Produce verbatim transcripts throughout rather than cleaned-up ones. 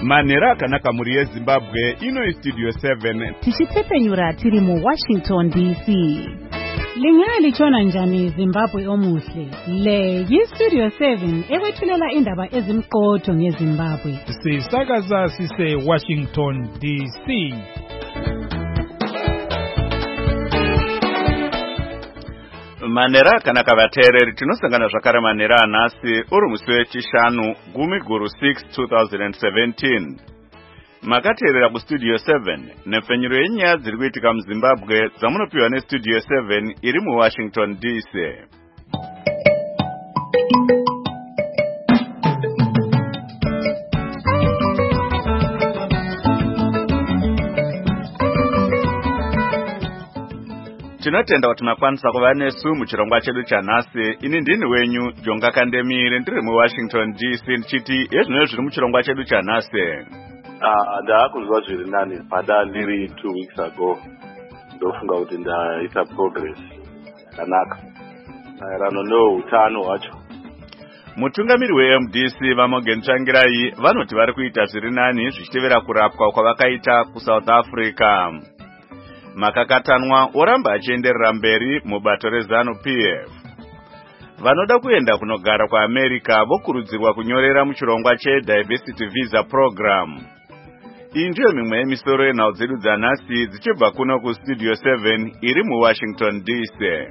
Manera akanaka muri yeZimbabwe ino studio seven. Tichitepenyura tiri mu Washington D C. Lingali chona njani Zimbabwe omuhle. Le yi studio seven ewethulela indaba ezimqotho ngeZimbabwe. Sisakaza sise Washington D C. Manera akanaka vateereri tinosangana zvakare manera anhasi uri musi wechishanu gumi guru six two thousand seventeen. Makateerera kustudio seven nepfenyuro yenyaya dziri kuitika muZimbabwe dzamunopiwa nestudio seven iri muWashington D C. Tinotenda kuti makwanisa kuva nesu muchirongwa chedu chanhasi. Ini ndini wenyu Jonga Kandemire ndiri muWashington D C ndichiti ezvino zviri muchirongwa chedu chanhasi. Ah, ndakunzwa zviri nani pada ndiri two weeks ago. Ndofunga kuti ndaita progress yakanaka maererano neutano hwacho. Mutungamiri weM D C vaMorgan Tsvangirai vanoti vari kuita zviri nani zvichitevera kurapwa kwavakaita kuSouth Africa. Makakatanwa oramba achienderera mberi mubato reZanu P F. Vanoda kuenda kunogara kuAmerica vokurudzirwa kunyorera muchirongwa cheDiversity Visa Program. Iyi ndiyo mimwe yemisoro yenhau dzedu dzanhasi dzichibva kuno kustudio seven iri muWashington D C.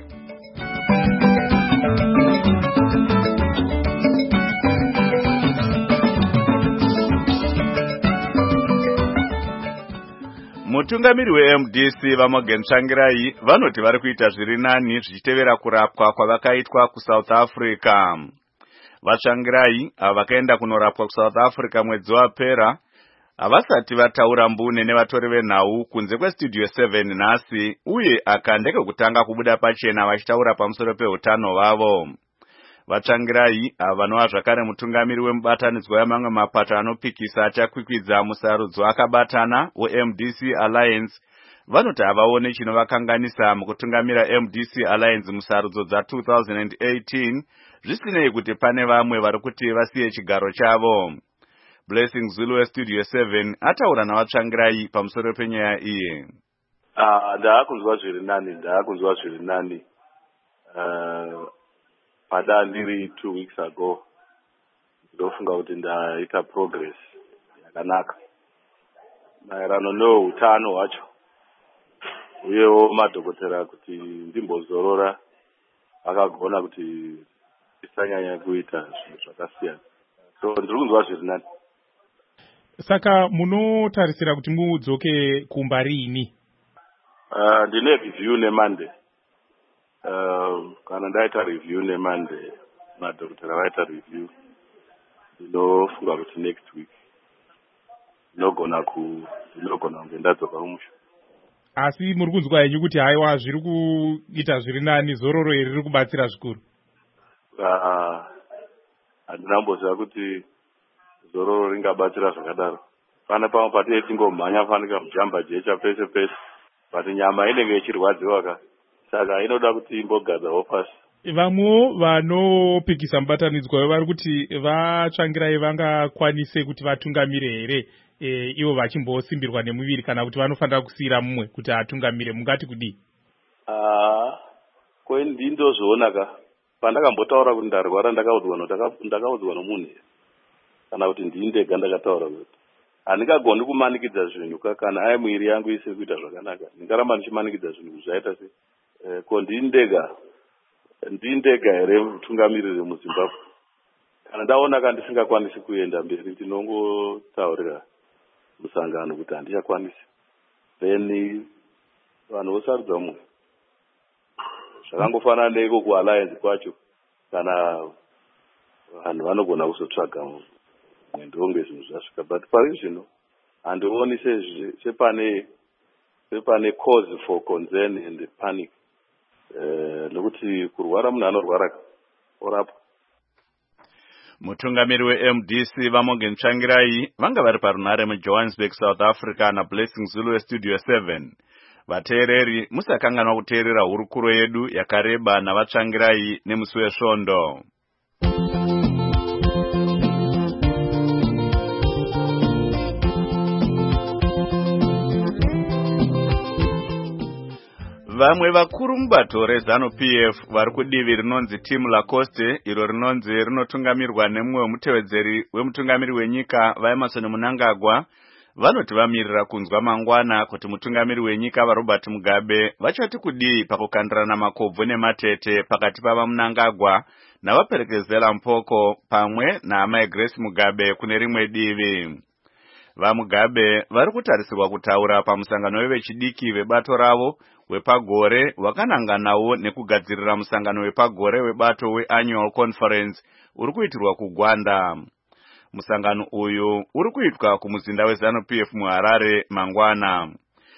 Mutungamiri weM D C vaMorgan Tsvangirai vanoti vari kuita zviri nani zvichitevera kurapwa kwavakaitwa kuSouth Africa. VaTsvangirai vakaenda kunorapwa kuSouth Africa mwedzi wapera havasati vataura mbune nevatori venhau kunze kwestudio seven nhasi, uye aka ndekekutanga kubuda pachena vachitaura pamusoro peutano hwavo. VaTsvangirai vanova zvakare mutungamiri wemubatanidzwa wemamwe mapato anopikisa achakwikwidza musarudzo akabatana weM D C Alliance vanoti havaone chinovakanganisa mukutungamira M D C Alliance musarudzo dza two thousand eighteen zvisinei kuti pane vamwe vari kuti vasiye chigaro chavo. Blessing Zulu westudio seven ataura navaTsvangirai pamusoro penyaya iyi. Ah, ndakunzwa zviri nani ndakunzwa zviri nani uh, pada ndiri two weeks ago. Ndofunga kuti ndaita progress yakanaka maererano neutano hwacho, uyewo madhokotera kuti ndimbozorora akagona kuti tisanyanya kuita zvinhu zvakasiyana. So ndiri kunzwa zviri nani. Saka munotarisira kuti mudzoke kumba rini? Uh, ndine review neMonday. Uh, kana ndaita review neMonday, madhokotera vaita review, ndinofunga kuti next week ndinogona ku ndinogona kunge ndadzoka kumusha. Asi muri kunzwa henyu kuti haiwa zviri kuita zviri nani, zororo iri riri kubatsira zvikuru? Uh, handina kumboziva kuti zororo ringabatsira zvakadaro. Pana pamwe patinenge tingomhanya fanika mujamba jecha pese pese, but nyama inenge ichirwadziwa ka. Saka inoda kuti imbogadzawo pasi. Vamwewo vanopikisa mubatanidzwa vari kuti vaTsvangirai vangakwanise kuti vatungamire here e, ivo vachimbosimbirwa nemuviri, kana kuti vanofanira kusiyira mumwe kuti atungamire, mungati kudii? Ah, kwendi ndozvoona ka. Pandakambotaura kuti ndarwara ndakaudzwa ndakaudzwa nomunhu kana kuti ndindega ndakataura kuti handingagoni kumanikidza zvinhu kana ai mwiri yangu isiri kuita zvakanaka. Ndingaramba ndichimanikidza zvinhu zvaita se eh, ko ndindega ndindega here mutungamiriri muZimbabwe. Kana ndaona ka ndisingakwanisi kuenda mberi ndinongotaurira musangano kuti handichakwanisi, then vanhu vosarudza mumwe. Zvakangofanana neiko kualliance kwacho, kana vanhu vanogona kuzotsvaga mwendonge zvinhu zvasvika, but pari zvino handioni sepane sepane cause for concern and panic. Eh, nokuti kurwara munhu anorwara orapwa. Mutungamiri weM D C vaMorgan Tsvangirai vanga vari parunhare muJohannesburg, South Africa naBlessing Zulu westudio seven. Vateereri musakanganwa kuteerera hurukuro yedu yakareba navaTsvangirai nemusi wesvondo. Vamwe vakuru mubato rezanu-P F vari kudivi rinonzi Team Lacoste, iro rinonzi rinotungamirwa nemumwe wemutevedzeri wemutungamiri wenyika vaEmerson Mnangagwa, vanoti vamirira kunzwa mangwana kuti mutungamiri wenyika vaRobert Mugabe vachati kudii pakukandirana makobvu nematete pakati pava Mnangagwa navaperekezela Mpoko pamwe naamai Grace Mugabe kune rimwe divi. VaMugabe vari kutarisirwa kutaura pamusangano wevechidiki vebato ravo wepagore wakananganawo nekugadzirira musangano wepagore webato weannual conference uri kuitirwa kuGwanda. Musangano uyu uri kuitwa kumuzinda wezanu-P F muHarare mangwana.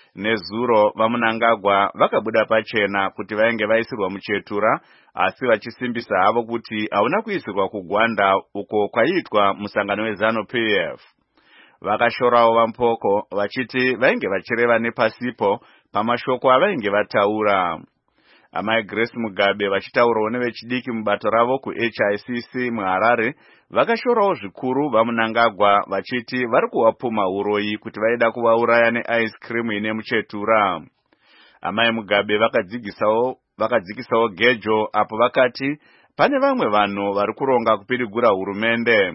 Nezuro vaMnangagwa vakabuda pachena kuti vainge vaisirwa muchetura, asi vachisimbisa havo kuti hauna kuisirwa kuGwanda uko kwaiitwa musangano wezanu-P F. Vakashorawo vaMpoko vachiti vainge vachireva nepasipo pamashoko avainge vataura. Amai Grace Mugabe vachitaurawo nevechidiki mubato ravo kuH I C C muHarare vakashorawo zvikuru vaMnangagwa vachiti vari kuwapuma uroyi kuti vaida kuvauraya neice cream ine muchetura. Amai Mugabe vakadzigisawo vakadzikisawo gejo apo vakati pane vamwe vanhu vari kuronga kupirigura hurumende.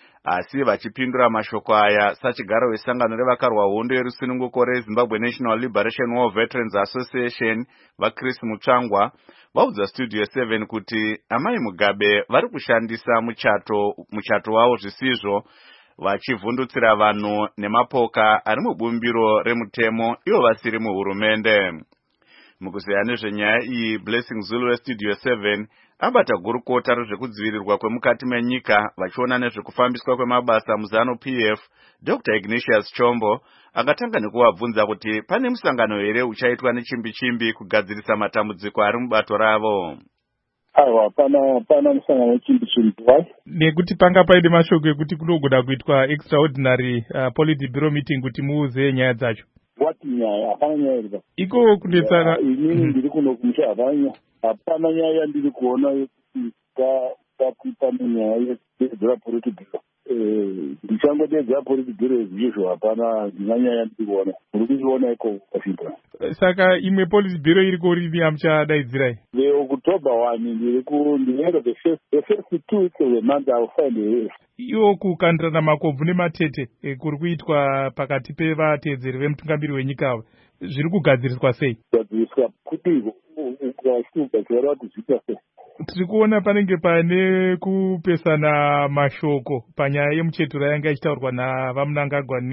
Asi vachipindura mashoko aya sachigaro wesangano revakarwa hondo yerusununguko reZimbabwe National Liberation War Veterans Association vaChris Mutsvangwa vaudza Studio seven kuti amai Mugabe vari kushandisa muchato muchato wavo zvisizvo, vachivhundutsira vanhu nemapoka ari mubumbiro remutemo ivo vasiri muhurumende. Mukuzeya nezvenyaya iyi, Blessing Zulu weStudio seven abata gurukota rezvekudzivirirwa kwemukati menyika vachiona nezvekufambiswa kwemabasa muzanu-P F, Doctor Ignatius Chombo akatanga nekuvabvunza kuti pane musangano here uchaitwa nechimbi-chimbi kugadzirisa matambudziko ari mubato ravo. Aiwa, pana pana musangano wechimbi-chimbi wai? Nekuti panga paide mashoko ekuti kunogona kuitwa extraordinary uh, politburo meeting kuti muuze nyaya dzacho. Wati nyaya? Hapana nyaya iripa. Iko kundetsana. Inini ndiri kuno kumusha hapana nyaya. Hapana nyaya ndiri kuona yekuti takuita munyaya yededzera politburo. Ndichangodedzera politburo ezvizvo, hapana ndina nyaya ndiri kuona. Muri kuiona iko Washington. Saka imwe politburo iriko rini yamuchadaidzirai? The October one ndiri ku ndinenge the first the first two weeks of the month I will find a Iyo kukandirana makobvu nematete e, kuri kuitwa pakati pevatedzeri vemutungamiri wenyika ava zviri kugadziriswa sei? Kugadziriswa kuti ukashuka kuti zviita sei? Tiri kuona panenge pane kupesana mashoko panyaya yemuchetura yanga ichitaurwa navaMnangagwa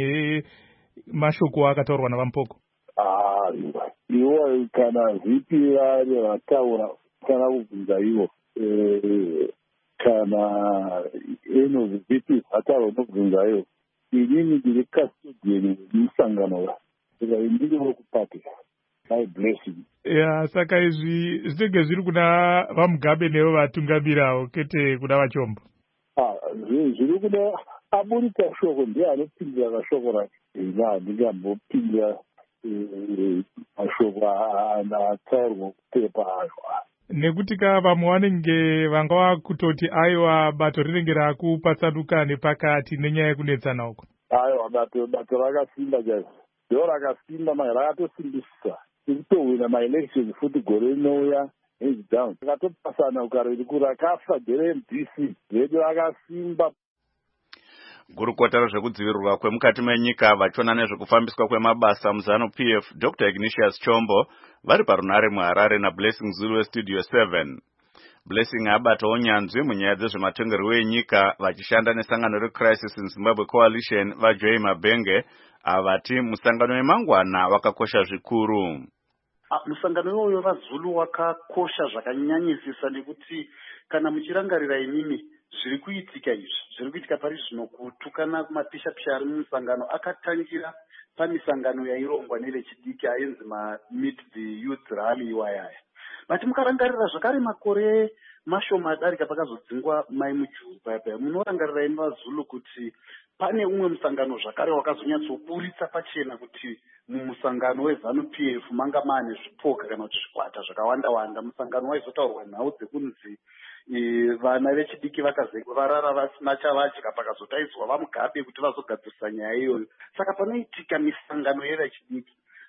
nemashoko akataurwa navaMpoko. Ah, iwo kana vipi vari vataura kana kubvunza ivo kana eno vipi vataura nokubvunza ivo. Inini ndiri custodian wemusangano saka ndiri wokupati. My blessing. Ya, saka izvi zvinenge zviri kuna vaMugabe nevo vatungamiravo kwete kuna vaChombo. Ah, zviri kuna aburika shoko ndiye anopindira kashoko rake. Ina ndingambopindira mashoko ataurwa kupepa ayo. Nekuti ka vamwe vanenge vangava kutoti aiwa bato rinenge rakupatsanuka nepakati nenyaya yekunetsana uko. Aiwa, bato bato rakasimba chaizvo. Ndo rakasimba mai rakatosimbisisa. Tirikutohwina maelection futi gore rinouya hands down. Rakatopasana ukariri kurakafa gere M D C. Redu rakasimba. Gurukota rezvekudzivirirwa kwemukati menyika vachiona nezvekufambiswa kwemabasa muzanu-P F, Doctor Ignatius Chombo vari parunare muHarare naBlessing Zulu weStudio seven. Blessing abatawo nyanzvi munyaya dzezvematongerwo enyika vachishanda nesangano reCrisis in Zimbabwe Coalition vaJoy Mabenge avati musangano wemangwana wakakosha zvikuru. Musangano iwoyo vaZulu wakakosha zvakanyanyisisa nekuti kana muchirangarira imimi zviri kuitika izvi zviri kuitika pari zvino kutukana kumapisha-pisha ari mumusangano akatangira pamisangano yairongwa nevechidiki ainzi ma-Meet the Youth Rally iwayaya. Vati mukarangarira zvakare makore mashoma adarika pakazodzingwa mai muJubha, munorangarira imi vaZulu kuti pane umwe musangano zvakare wakazonyatsoburitsa pachena kuti mumusangano wezanu-P F manga maane zvipoka kana kuti zvikwata zvakawanda-wanda. Musangano waizotaurwa nhau dzekunzi vana vechidiki vakazevarara vasina chavadya pakazotaidzwa vaMugabe kuti vazogadzirisa nyaya iyoyo. Saka panoitika misangano yevechidiki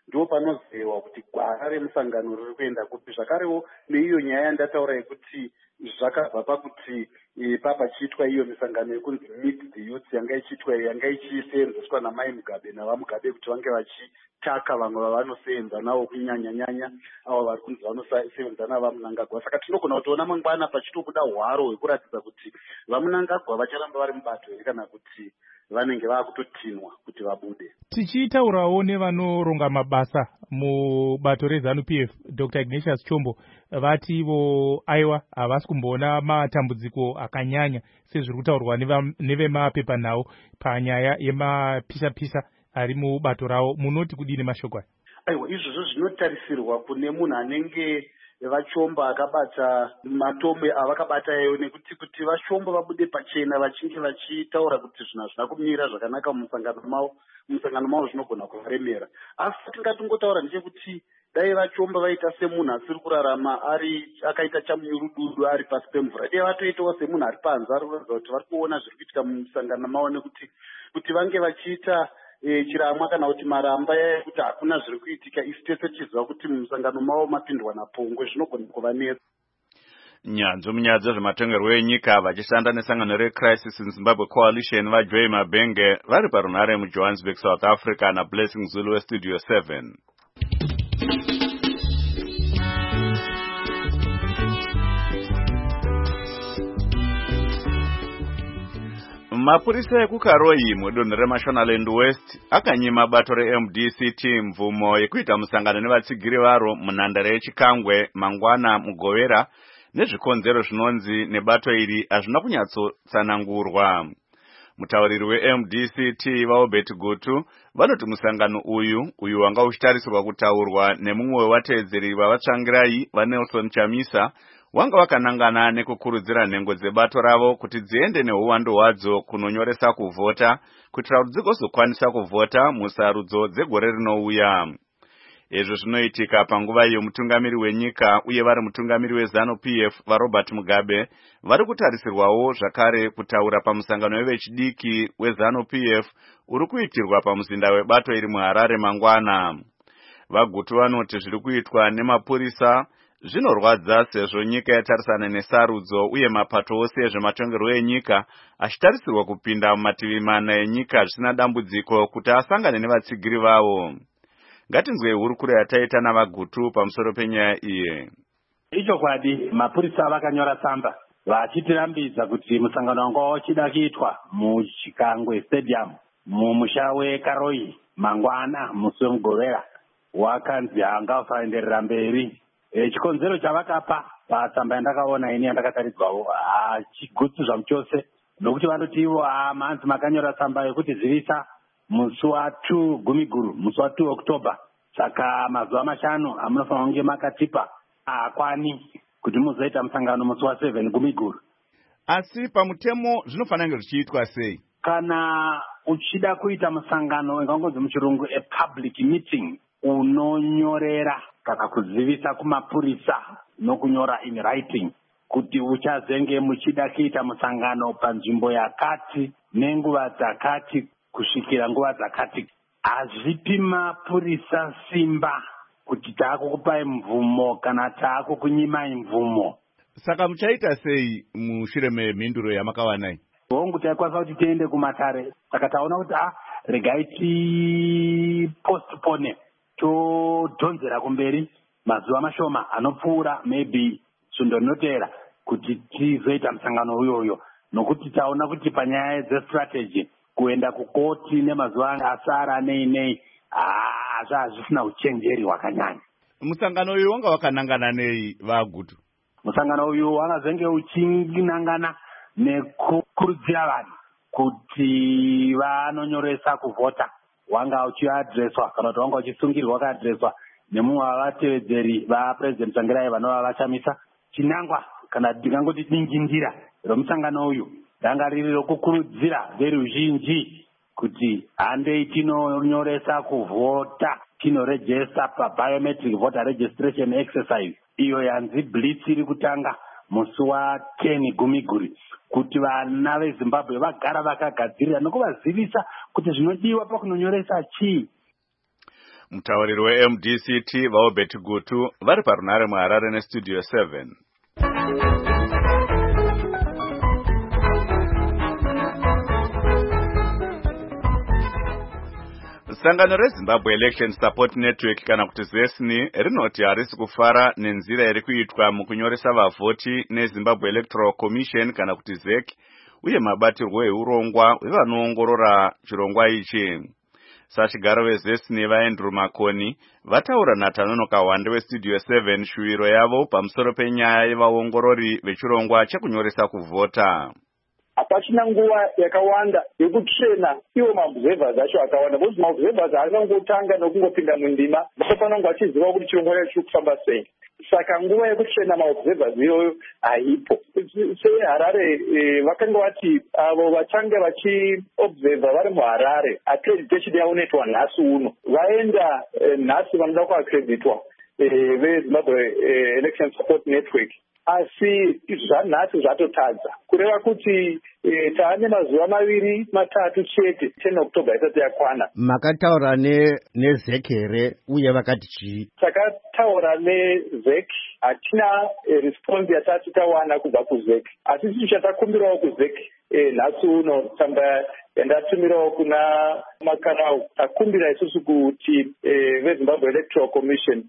ndo panozewa kuti gwara remusangano riri kuenda kupi. Zvakarewo neiyo nyaya yandataura yekuti zvakabva pakuti e, papachiitwa iyo misangano yekunzi meet the youth yanga ichiitwa yanga ichiseenzeswa naMai Mugabe navaMugabe kuti vange vachitaka vamwe vavanoseenza navo kunyanya-nyanya avo vari kunzi vanoseenza navaMunangagwa. Saka tinogona kutoona mangwana pachitobuda hwaro hwekuratidza kuti vaMunangagwa vacharamba vari mubato here kana kuti vanenge vakutotinwa kuti vabude. Tichitaurawo nevanoronga mabasa mubato reZANU P F, Doctor Ignatius Chombo vativo aiwa havasi kumboona matambudziko akanyanya sezviri kutaurwa nevemapepa nawo panyaya yemapisha-pisha ari mubato ravo. Munoti kudini mashoko aya? Aiwa, izvozvo zvinotarisirwa kune munhu anenge vachomba akabata matomwe avakabata yayo, nekuti kuti vachomba vabude pachena vachinge vachitaura kuti zvinhu hazvina kumira zvakanaka mumusangano mavo, mumusangano mavo zvinogona kuvaremera. Asi tingatingotaura ndechekuti dai vachomba vaita semunhu asiri kurarama ari akaita chamunyurududu ari pasi pemvura, dai vatoitawo semunhu ari panze ari kuratidza kuti vari kuona zviri kuitika mumusangano mavo, nekuti kuti vange vachiita E, chiramwa kana kuti maramba yaya kuti hakuna zviri kuitika isi tese tichiziva kuti mumusangano mavo mapindwa napongwe zvinogona kuvanetsa. Nyanzvi munyaya zvematongerwo enyika vachishanda nesangano reCrisis in Zimbabwe Coalition vaJoy Mabenge vari parunhare muJohannesburg, South Africa naBlessing Zulu weStudio seven. Mapurisa ekuKaroyi mudunhu reMashonaland West akanyima bato reM D C T mvumo yekuita musangano nevatsigiri varo munhandare yeChikangwe mangwana muGovera nezvikonzero zvinonzi nebato iri hazvina kunyatsotsanangurwa. Mutauriri weM D C T vaObert Gutu vanoti musangano uyu uyu wanga uchitarisirwa kutaurwa nemumwe wevateedzeri vavatsvangirai vaNelson Chamisa wanga wakanangana nekukurudzira nhengo dzebato ravo kuti dziende neuwandu hwadzo kunonyoresa kuvhota kuitira kuti dzigozokwanisa kuvhota musarudzo dzegore rinouya. Izvo zvinoitika panguva iyo mutungamiri wenyika uye vari mutungamiri weZANU P F vaRobert Mugabe vari kutarisirwawo zvakare kutaura pamusangano wevechidiki weZANU P F uri kuitirwa pamuzinda webato iri muHarare mangwana. Vagutu vanoti zviri kuitwa nemapurisa zvinorwadza sezvo nyika yatarisana nesarudzo uye mapato ose ezvematongerwo enyika achitarisirwa kupinda mumativi mana enyika zvisina dambudziko kuti asangane nevatsigiri vavo. Ngatinzwei hurukuro yataita navagutu pamusoro penyaya iyi. Ichokwadi mapurisa vakanyora tsamba vachitirambidza kuti musangano wanga uchida kuitwa muChikangwe Stadium mumusha weKaroyi mangwana musi wemuGovera wakanzi hangasaenderera mberi. E, chikonzero chavakapa patsamba yandakaona ini yandakataridzwawo hachigutsi zvamu chose, nokuti vanoti ivo manzi makanyora tsamba yekuti zivisa musi watu gumiguru musi watu Oktoba, saka mazuva mashanu amunofanira kunge makatipa hakwani kuti muzoita musangano musi wa seven gumiguru. Asi pamutemo zvinofanira zvichiitwa sei? Kana uchida kuita musangano wengangonzi muchirungu a public meeting, unonyorera kana kuzivisa kumapurisa nokunyora in writing kuti uchazenge muchida kuita musangano panzvimbo yakati nenguva dzakati kusvikira nguva dzakati. Hazvipi mapurisa simba kuti taakukupai mvumo kana taakukunyimai mvumo. Saka muchaita sei mushure memhinduro yamakawanai? Hongu taikwanisa kuti tiende kumatare, saka taona kuti ah regai ti postpone todhonzera kumberi mazuva mashoma anopfuura maybe sundo rinotevera kuti tizoita musangano uyoyo, nokuti taona kuti panyaya dzestrategy kuenda kukoti nemazuva asara nei nei hazva hazvisina uchenjeri hwakanyanya. Musangano uyu wanga wakanangana nei vagutu? Musangano uyu wangazenge uchinangana nekukurudzira vanhu kuti vanonyoresa kuvhota, wanga uchiadreswa kana kuti wanga uchisungirwa wakaadreswa nemumwe wavatevedzeri vaPresident Tsvangirai vanova vachamisa. Chinangwa kana ndingangoti dingindira romusangano uyu ranga riri rokukurudzira veruzhinji kuti handei tinonyoresa kuvhota, tinorejesta pabiometric voter registration exercise iyo yanzi blitz iri kutanga musi wa10 gumiguri, kuti vana veZimbabwe vagara vakagadzirira nokuvazivisa kuti zvinodiwa pakunonyoresa chii. Mutauriri we-M D C T vaObert Gutu vari parunare muHarare neStudio seven. Sangano reZimbabwe Election Support Network kana kuti ZESNI rinoti harisi kufara nenzira iri kuitwa mukunyoresa vavhoti neZimbabwe Electoral Commission kana kuti Z E C uye mabatirwo eurongwa wevanoongorora chirongwa ichi. Sachigaro veZESNI vaAndrew Makoni vataura naTanonoka Wande weStudio seven shuwiro yavo pamusoro penyaya yevaongorori vechirongwa chekunyoresa kuvhota. Hapachina nguva yakawanda yekutrena iwo maobservers acho akawanda because maobservers anongotanga nokungopinda mundima vafanonge vachiziva kuti chirongwa chacho chiri kufamba sei. Saka nguva yekutrena maobservers iyoyo haipo. SeHarare vakanga vati avo vachange vachiobserva vari muHarare accreditation yavo inoitwa nhasi uno vaenda nhasi vanoda kuaccreditwa veZimbabwe Election Support Network. Asi zvanhasi zvatotadza kureva kuti e, taane mazuva maviri matatu chete ten October isati yakwana. Makataura neZ E C here uye vakati chii? Takataura neZ E C hatina e, response yatati tawana kubva kuZ E C asi chitu chatakumbirawo kuZ E C e, nhasi uno tsamba yandatumirawo kuna Makarau takumbira isusu kuti e, veZimbabwe Electoral Commission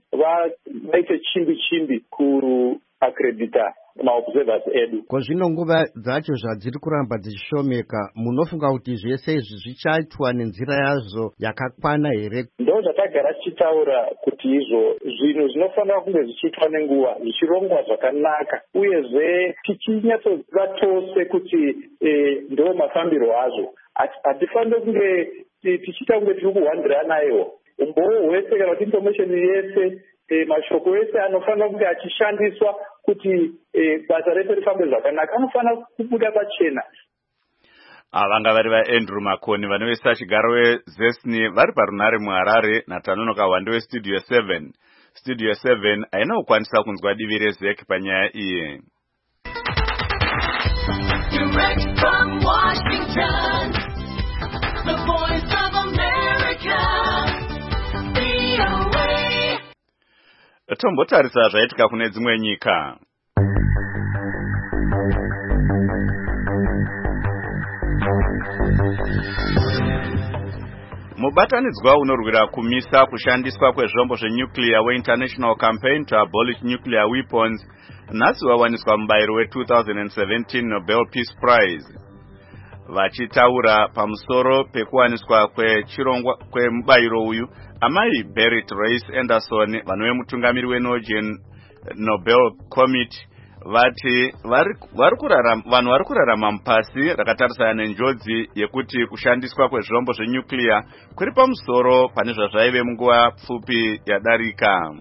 vaite chimbi chimbi ku accredita maobservers edu. Kozvino nguva dzacho zvadziri kuramba dzichishomeka munofunga kuti zvese izvi zvichaitwa nenzira yazvo yakakwana here? Ndo zvatagara tichitaura kuti izvo zvinhu zvinofanira kunge zvichiitwa nenguva zvichirongwa zvakanaka uyezve tichinyatsoziva tose kuti e, ndo mafambiro azvo. Hatifaniri kunge tichiita kunge tiri kuhwandirana iwo umboo hwese kana kuti information yese E, mashoko ese anofanira kunge achishandiswa kuti e, basa rese rifambe zvakanaka anofanira kubuda pachena. Avanga vari vaAndrew Makoni vane vesachigaro weZESNI vari parunare muHarare naTanonoka Wande weStudio seven. Studio seven haina kukwanisa kunzwa divi reZ E C panyaya iyi. Direct from Washington, the voice of America, V O A. Tombotarisa zvaitika kune dzimwe nyika. Mubatanidzwa unorwira kumisa kushandiswa kwezvombo zvenuclear weInternational Campaign to Abolish Nuclear Weapons nhasi wawaniswa mubayiro we-twenty seventeen Nobel Peace Prize. Vachitaura pamusoro pekuwaniswa kwechirongwa kwemubayiro uyu, amai Berit Reiss Anderson vanove mutungamiri weNorwegian Nobel Committee vati vanhu vari kurarama mupasi rakatarisana nenjodzi yekuti kushandiswa kwezvombo zvenuclear kuri pamusoro pane zvazvaive munguva pfupi yadarika.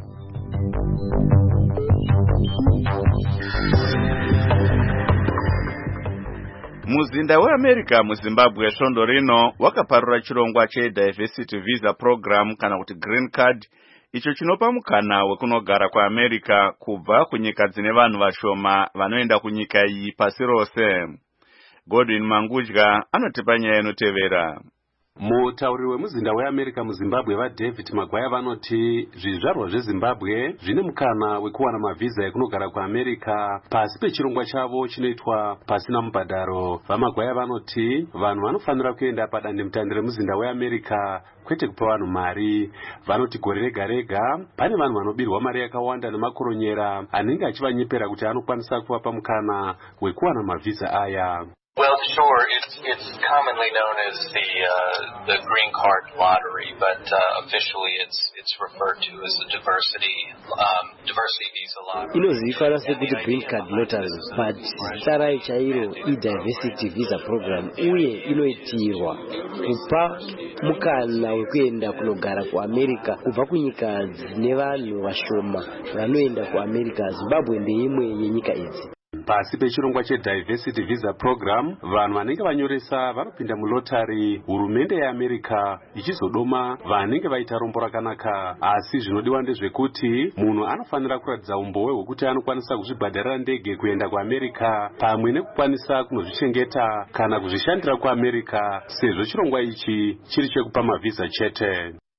Muzinda weAmerica muZimbabwe svondo rino wakaparura chirongwa cheDiversity Visa Program kana kuti Green Card icho chinopa mukana wekunogara kwaAmerica kubva kunyika dzine vanhu vashoma vanoenda kunyika iyi pasi rose. Godwin Mangudya anotipa nyaya inotevera. Mutauriri wemuzinda weAmerica muZimbabwe vaDavid Magwaya vanoti zvizvarwa zveZimbabwe zvine mukana wekuwana mavhiza ekunogara kuAmerica pasi pechirongwa chavo chinoitwa pasina mubhadharo. VaMagwaya vanoti vanhu vanofanira kuenda padandemutande remuzinda weAmerica kwete kupa vanhu mari. Vanoti gore rega rega pane vanhu vanobirwa mari yakawanda nemakoronyera anenge achivanyepera kuti anokwanisa kuvapa mukana wekuwana mavhiza aya. Well, sure, it's it's commonly known as the uh, the green card lottery, but uh, officially it's it's referred to as the diversity um, diversity visa lottery. Inozivikanwa sekuti green card lottery, but tsara chairo idiversity visa program uye inoitirwa kupa mukana wekuenda kunogara kuAmerica kubva kunyika dzine vanhu vashoma vanoenda kuAmerica. Zimbabwe ndeimwe yenyika idzi. Pasi pechirongwa cheDiversity Visa Program, vanhu vanenge vanyoresa vanopinda mulotari, hurumende yeAmerica ichizodoma vanenge vaita rombo rakanaka. Asi zvinodiwa ndezvekuti munhu anofanira kuratidza umboo hwekuti anokwanisa kuzvibhadharira ndege kuenda kuAmerica pamwe nekukwanisa kunozvichengeta kana kuzvishandira kuAmerica, sezvo chirongwa ichi chiri chekupa mavhiza chete.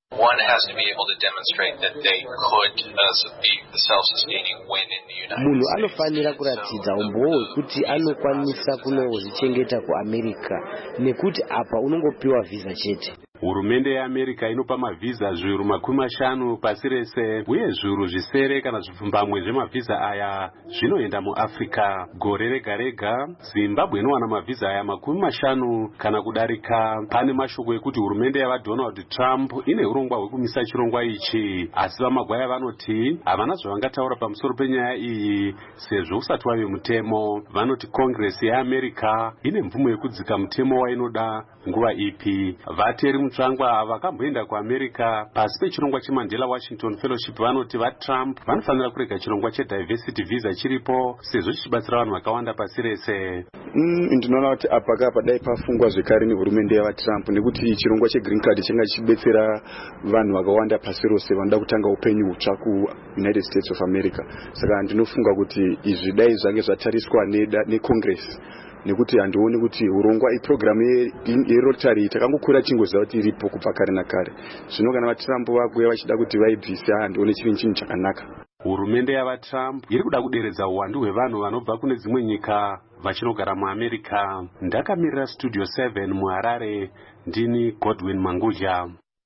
one has to be able to demonstrate that they could uh, be self-sustaining when in the United munhu States. anofanira kuratidza umboo kuti anokwanisa kunozvichengeta kuAmerica nekuti apa unongopiwa visa chete. Hurumende yeAmerica inopa mavhiza zviuru makumi mashanu pasi rese uye zviuru zvisere kana zvipfumbamwe zvemavhiza aya zvinoenda muAfrica. Gore rega rega Zimbabwe inowana mavhiza aya makumi mashanu kana kudarika. Pane mashoko ekuti hurumende yavaDonald Trump ine urongwa hwekumisa chirongwa ichi, asi vaMagwaya vanoti havana zvavangataura pamusoro penyaya iyi sezvo usati wave mutemo. Vanoti Congress yeAmerica ine mvumo yekudzika mutemo wainoda nguva ipi. Vateri mutsvangwa vakamboenda kuAmerica pasi pechirongwa cheMandela Washington Fellowship vanoti vaTrump vanofanira kurega chirongwa chediversity visa chiripo sezvo chichibatsira vanhu vakawanda pasi rese. Ndinoona kuti apa kapa dai pafungwa zvekare nehurumende yavaTrump nekuti chirongwa chegreen card chinga chichibetsera vanhu vakawanda pasi rose vanoda kutanga upenyu hutsva kuUnited States of America. Saka ndinofunga kuti izvi dai zvange zvatariswa neCongress nekuti handioni kuti urongwa iprogramu yerotary takangokura tingoziva kuti iripo kubva kare nakare. Zvino kana vaTrump vakuya vachida kuti vaibvise handioni chiri chinhu chakanaka. Hurumende yavaTrump iri kuda kuderedza uwandu hwevanhu vanobva kune dzimwe nyika vachinogara muAmerica. Ndakamirira Studio seven muHarare, ndini Godwin Mangudya.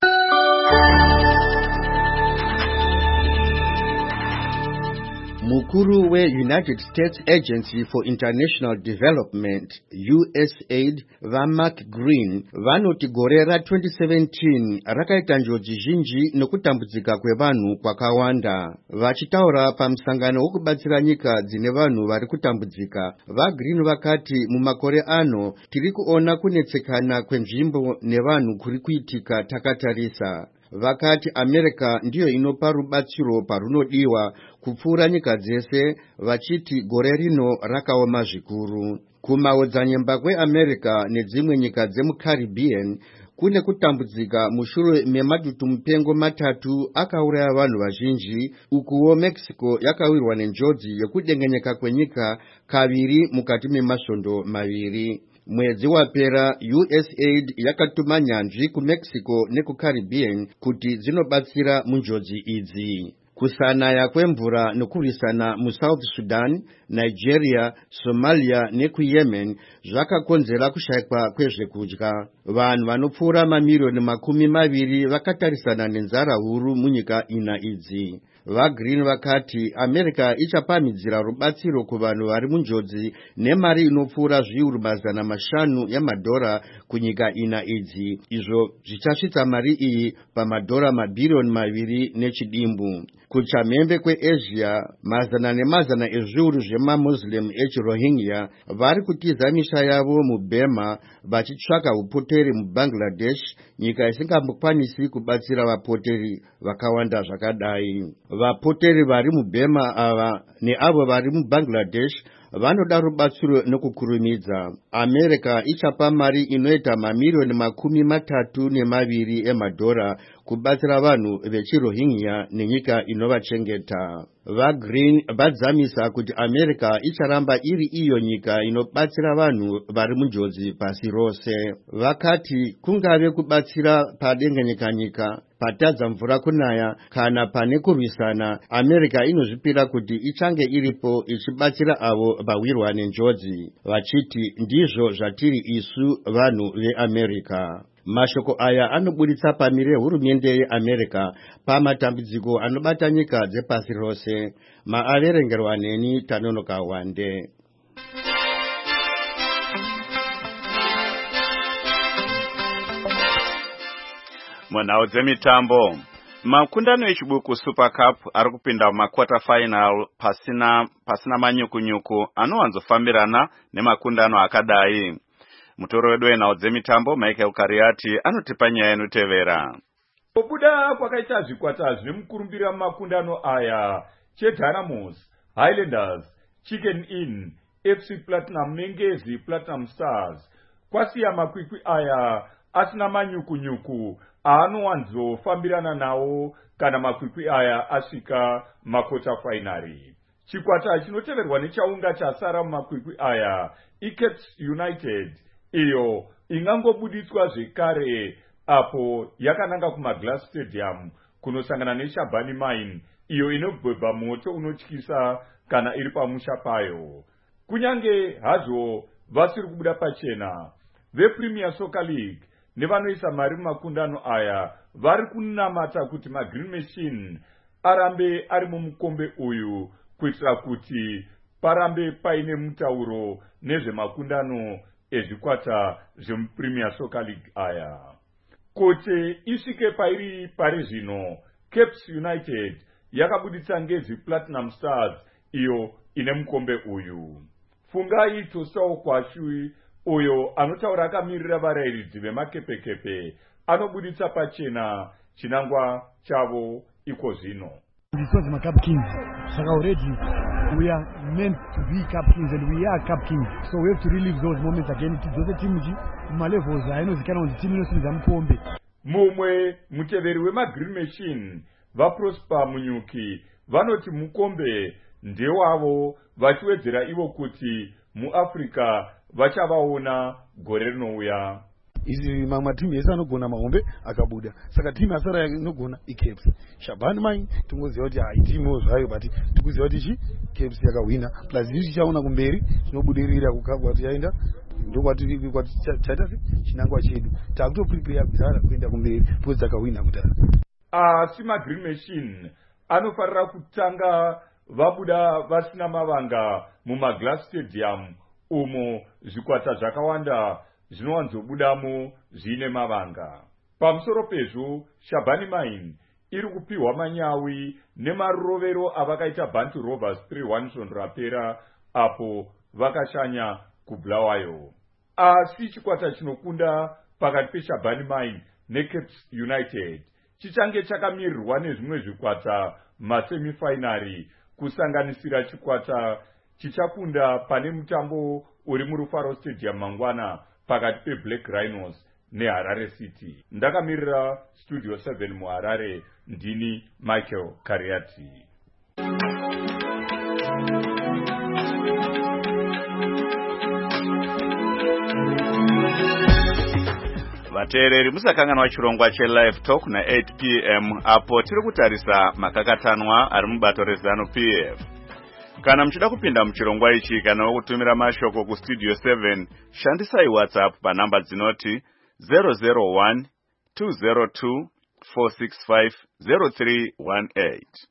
Mukuru we-United States Agency for International Development, U S A I D, vaMark Green, vanoti gore ra twenty seventeen rakaita njodzi zhinji nokutambudzika kwevanhu kwakawanda. Vachitaura pamusangano wokubatsira nyika dzine vanhu vari kutambudzika, vaGreen vakati mumakore ano tiri kuona kunetsekana kwenzvimbo nevanhu kuri kuitika takatarisa. Vakati America ndiyo inopa rubatsiro parunodiwa kupfuura nyika dzese, vachiti gore rino rakaoma zvikuru. Kumaodzanyemba kweAmerica nedzimwe nyika dzemuCaribbean kune kutambudzika mushure memadutu mupengo matatu akauraya vanhu vazhinji, ukuwo Mexico yakawirwa nenjodzi yekudengenyeka kwenyika kaviri mukati memasvondo maviri. Mwedzi wapera U S A I D yakatuma nyanzvi kuMexico nekuCaribbean kuti dzinobatsira munjodzi idzi. Kusanaya kwemvura nokurwisana muSouth Sudan, Nigeria, Somalia nekuYemen zvakakonzera kushayikwa kwezvekudya. Vanhu vanopfuura mamiliyoni makumi maviri vakatarisana nenzara huru munyika ina idzi. VaGreen vakati America ichapamidzira rubatsiro kuvanhu vari munjodzi nemari inopfuura zviuru mazana mashanu yamadhora kunyika ina idzi, izvo zvichasvitsa mari iyi pamadhora mabhiriyoni maviri nechidimbu. Kuchamhembe kweAsia, mazana nemazana ezviuru zvemaMuslim echiRohingya vari kutiza misha yavo muBurma vachitsvaka upoteri muBangladesh, nyika isingambokwanisi kubatsira vapoteri vakawanda zvakadai. Vapoteri vari muBurma ava neavo vari muBangladesh vanoda rubatsiro nokukurumidza. America ichapa mari inoita mamiliyoni makumi matatu nemaviri emadhora kubatsira vanhu vechiRohingya nenyika inovachengeta. VaGreen vadzamisa kuti America icharamba iri iyo nyika inobatsira vanhu vari munjodzi pasi rose. Vakati kungave kubatsira padengenyeka-nyika, patadza mvura kunaya kana pane kurwisana, America inozvipira kuti ichange iripo ichibatsira avo vawirwa nenjodzi, vachiti ndizvo zvatiri isu vanhu veAmerica. Mashoko aya anobuditsa pamire hurumende yeAmerica pamatambudziko anobata nyika dzepasi rose. Maaverengerwa neni Tanonoka Wande. Munhau dzemitambo, makundano echibuku Super Cup ari kupinda mumakwata final pasina pasina manyukunyuku anowanzofambirana nemakundano akadai. Mutoro wedu wenhau dzemitambo Michael Kariati anotipa nyaya inotevera. Kubuda kwakaita zvikwata zvine mukurumbira mumakundano aya, cheDynamos, Highlanders, Chicken Inn, F C Platinum Mengezi Platinum Stars, kwasiya makwikwi aya asina manyukunyuku anowanzofambirana nawo kana makwikwi aya asvika makota finari. Chikwata chinoteverwa nechaunga chasara mumakwikwi aya, iCaps United, iyo ingangobuditswa zvekare apo yakananga kumaGlass Stadium kunosangana neShabani Mine iyo inobhebha moto unotyisa kana iri pamusha payo. Kunyange hazvo vasiri kubuda pachena, vePremier Soccer League nevanoisa mari mumakundano aya vari kunamata kuti maGreen Machine arambe ari mumukombe uyu kuitira kuti parambe paine mutauro nezvemakundano ezvikwata zvemuPremier Soccer League aya. Kuti isvike pairi pari zvino, Caps United yakabuditsa ngezi Platinum Stars iyo ine mukombe uyu. Fungai Tosao Kwashui uyo anotaura akamirira varairidzi vemakepekepe anobuditsa pachena chinangwa chavo iko zvino. This was my Cup Kings. So already we are meant to be Cup Kings and we are Cup Kings. So we have to relive those moments again. Those teams my levels I know zikana on team inosinza mupombe. Mumwe muteveri wemaGreen Machine vaProsper Munyuki vanoti mukombe ndewavo vachiwedzera ivo kuti muAfrica vachavaona gore rinouya. Izi mamwe timu yese anogona mahombe akabuda. Saka timu asara inogona iCaps. Shabani Mine tungoziva kuti hai timu zvayo but tikuziva kuti chi Caps yakawina. Plus ichi chaona kumberi chinobudirira kukagwa kuti yaenda ndokwati kwati chaita chinangwa chedu. Takuto prepare kuzara kuenda kumberi because dzakawina kudara. Asi maGreen Machine anofarira kutanga vabuda vasina mavanga mumaGlass Stadium umo zvikwata zvakawanda zvinowanzobudamo zvine mavanga. Pamusoro pezvo, Shabani Mine iri kupiwa manyawi nemarovero avakaita Bantu Rovers three one svondo rapera apo vakashanya kuBulawayo. Asi chikwata chinokunda pakati peShabani Mine neCaps United chichange chakamirirwa nezvimwe zvikwata masemifinari kusanganisira chikwata chichakunda pane mutambo uri muRufaro Stadium mangwana pakati peBlack Rhinos neHarare City. Ndakamirira Studio seven muHarare, ndini Michael Kariati. Vateereri musakanganwa chirongwa cheLive Talk na eight p m apo tiri kutarisa makakatanwa ari mubato reZanu P F. Kana muchida kupinda muchirongwa ichi kana kutumira mashoko kuStudio seven, shandisai WhatsApp panamba dzinoti zero zero one two zero two four six five zero three one eight.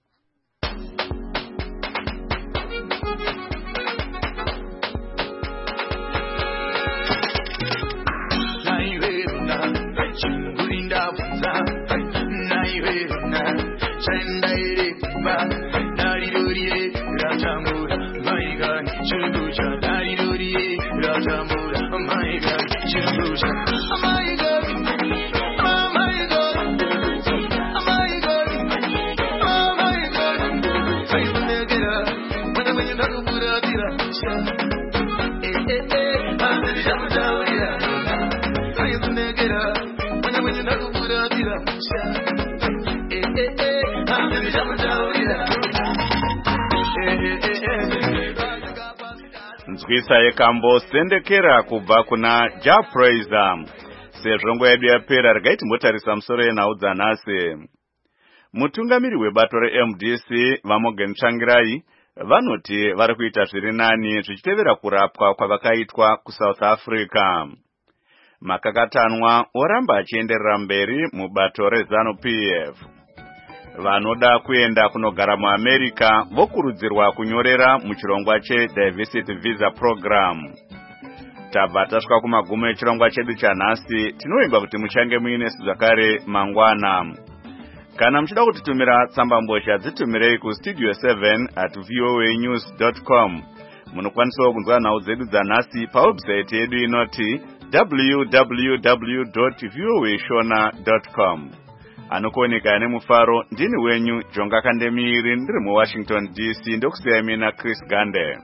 Nzwisa yekambo sendekera kubva kuna Japraiser. Sezvongo yedu yapera regaiti motarisa musoro yenhau dzanhasi. Mutungamiri webato reM D C vaMorgan Tsvangirai vanoti vari kuita zviri nani zvichitevera kurapwa kwavakaitwa kuSouth Africa. Makakatanwa oramba achienderera mberi mubato reZanu P F. Vanoda kuenda kunogara muAmerica vokurudzirwa kunyorera muchirongwa cheDiversity Visa Program. Tabva tasvika kumagumo echirongwa chedu chanhasi, tinoimba kuti muchange muine zvakare mangwana. Kana muchida kutitumira tsambambozha dzitumirei kustudio seven at voanews dot com. Munokwanisawo kunzwa nhau dzedu dzanhasi pawebsite yedu inoti w w w dot voashona dot com. Anokuoneka nemufaro ndini wenyu Jonga Kandemiri ndiri muWashington D C ndokusiyai mina Chris Gande.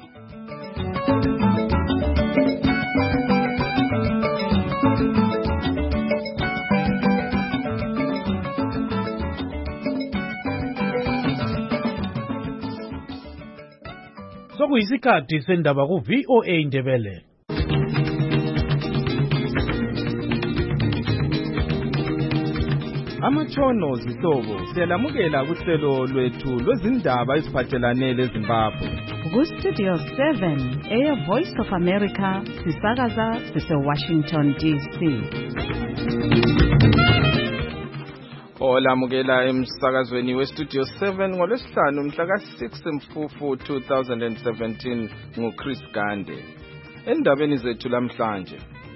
Sokuyisikhathi sendaba ku V O A Ndebele. Amatshono zihlobo siyalamukela kuhlelo lwethu lwezindaba eziphathelane leZimbabwe. Ku-Studio seven, Air Voice of America, sisakaza sise-Washington D C. Olamukela emsakazweni we-Studio seven ngolwesihlanu mhla ka-six Mfufu two thousand seventeen nguChris Gande. Endabeni zethu lamhlanje.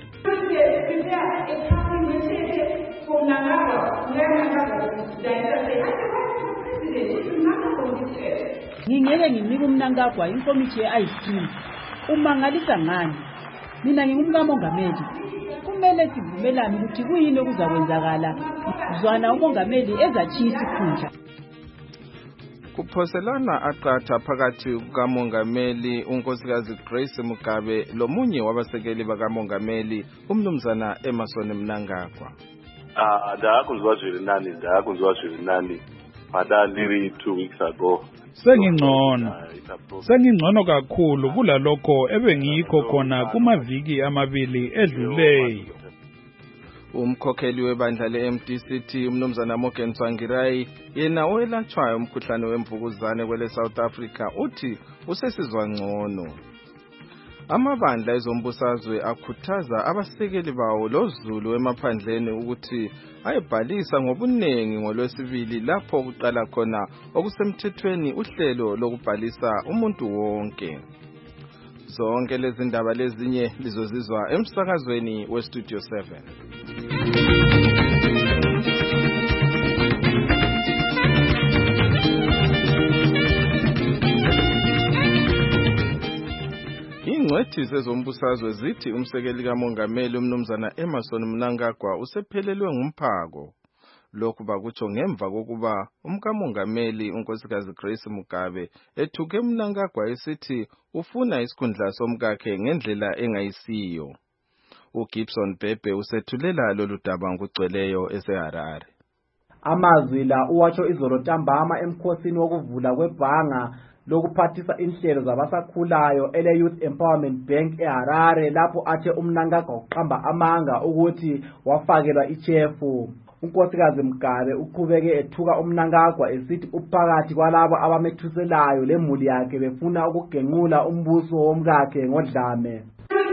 Ngingeke nginike uMnangagwa inkomithi ye-ice cream. Umangalisa ngani? Mina ngingumkamongameli. Kumele sivumelane ukuthi kuyini okuzakwenzakala. Zwana umongameli ezachiya isikhundla. Kuphoselana aqatha phakathi kukamongameli unkosikazi Grace Mugabe lomunye wabasekeli bakamongameli umnumzana Emmerson Mnangagwa. Ah, ndakuzwa zviri nani, ndakuzwa zviri nani. Madaliri two weeks ago. Sengingcono. Sengingcono kakhulu kulalokho ebengikho khona kumaviki amabili edluleyo. Umkhokheli webandla le-M D C T umnumzana Morgan Tsvangirai yena oyelatshwayo umkhuhlane wemvukuzane kwele South Africa uthi usesizwa ngcono. Amabandla ezombusazwe akhuthaza abasekeli bawo loZulu emaphandleni ukuthi ayebhalisa ngobunengi ngolwesibili lapho kuqala khona okusemthethweni uhlelo lokubhalisa umuntu wonke. Zonke lezi ndaba lezinye lizozizwa emsakazweni we-Studio seven. Ingcwethi zezombusazwe zithi umsekeli kamongameli umnumzana Emmerson Mnangagwa usephelelwe ngumphako. Lokhu bakutsho ngemva kokuba umkamongameli unkosikazi Grace Mugabe ethuke Mnangagwa esithi ufuna isikhundla somkakhe ngendlela engayisiyo. uGibson Bhebhe usethulela lolu daba ngokugcweleyo eseHarare. Amazwi la uwatsho izolo ntambama emkhosini wokuvula kwebhanga lokuphathisa inhlelo zabasakhulayo ele Youth Empowerment Bank eHarare lapho athe uMnangagwa uqamba amanga ukuthi wafakelwa ichefu. Unkosikazi Mugabe uqhubeke ethuka uMnangagwa esithi uphakathi kwalabo abamethuselayo lemuli yakhe befuna ukugenqula umbuso womkakhe ngodlame.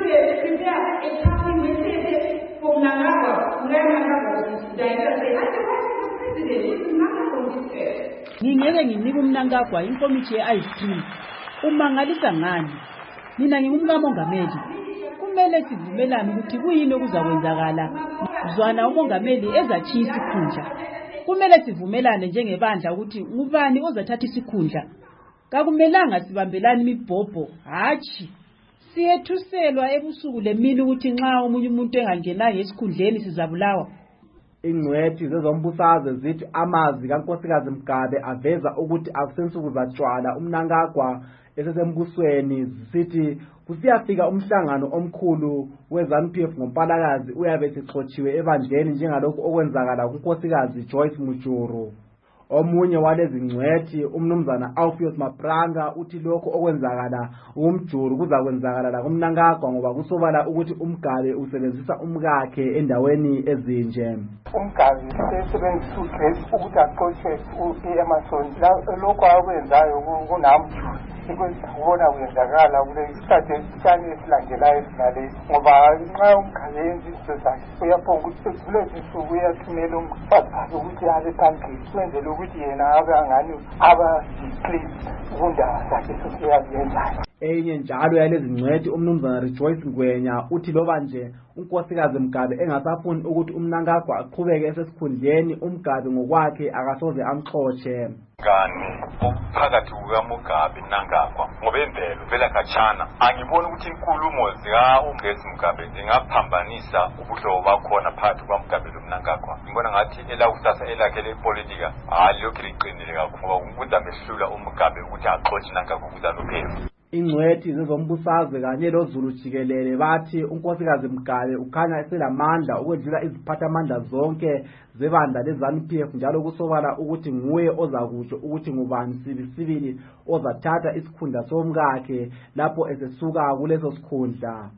Ngingeke nginike uMnangagwa inkomithi ye-ice cream. Umangalisa ngani? Mina ngingumkamongameli. Kumele sivumelane ukuthi kuyini okuzakwenzakala. Zwana umongameli ezachiya isikhundla. Kumele sivumelane njengebandla ukuthi ngubani ozathatha isikhundla. Kakumelanga sibambelane imibhobho, hachi. Siyethuselwa ebusuku lemini ukuthi nxa omunye umuntu engangenanga esikhundleni sizabulawa. Ingcwethi zezombusazwe zithi amazwi kaNkosikazi Mugabe aveza ukuthi akusensuku zatshwala uMnangagwa esesembusweni zisithi kusiyafika umhlangano omkhulu weZANU P F ngoMpalakazi uyabe sixotshiwe ebandleni njengalokhu okwenzakala kuNkosikazi Joyce Mujuru. Omunye walezi ngcwethi umnumzana Alpheus Mapranga uthi lokho okwenzakala umjuru kuzakwenzakala la kuMnangagwa ngoba kusobala ukuthi uMgabe usebenzisa umkakhe endaweni ezinje. Umgabe usebenzisa uGrace ukuthi aqotshe uEmmerson lokho akwenzayo kunamjuru ikubona kwenzakala kule isikhathi esitshani esilandelayo esinale ngoba nxa uMgabe yenza izinto zakhe uyaphonga ukuthi kulezi nsuku uyathumela umfazi ukuthi abe phambili kwenzela ukuthi yena abe angani aba please kundaba zakhe sokuyazenzayo. Enye njalo yalezi ngcwethi umnumzana Rejoice Ngwenya uthi loba nje unkosikazi Mugabe engasafuni ukuthi uMnangagwa aqhubeke esesikhundleni uMgabe ngokwakhe akasoze amxotshe. Ngani ukuphakathi kukaMugabe Mnangagwa ngoba imvelo vela khatshana angiboni ukuthi inkulumo zika uGrace Mugabe zingaphambanisa ubuhlobo bakhona phakathi kwaMugabe noMnangagwa. Ngibona ngathi elakusasa elakhe lepolitika aliyokho liqinile kakhulu ngoba kuzamehlula uMugabe ukuthi axotshe Mnangagwa kuzaluphela. Ingcwethi zezombusazwe kanye loZulu jikelele bathi unkosikazi Mugabe ukhanya eselamandla ukwedlula iziphathamandla zonke zebandla leZANU P F njalo kusobala ukuthi nguye ozakutsho ukuthi ngubani sibisibili ozathatha isikhundla somkakhe lapho esesuka kuleso sikhundla.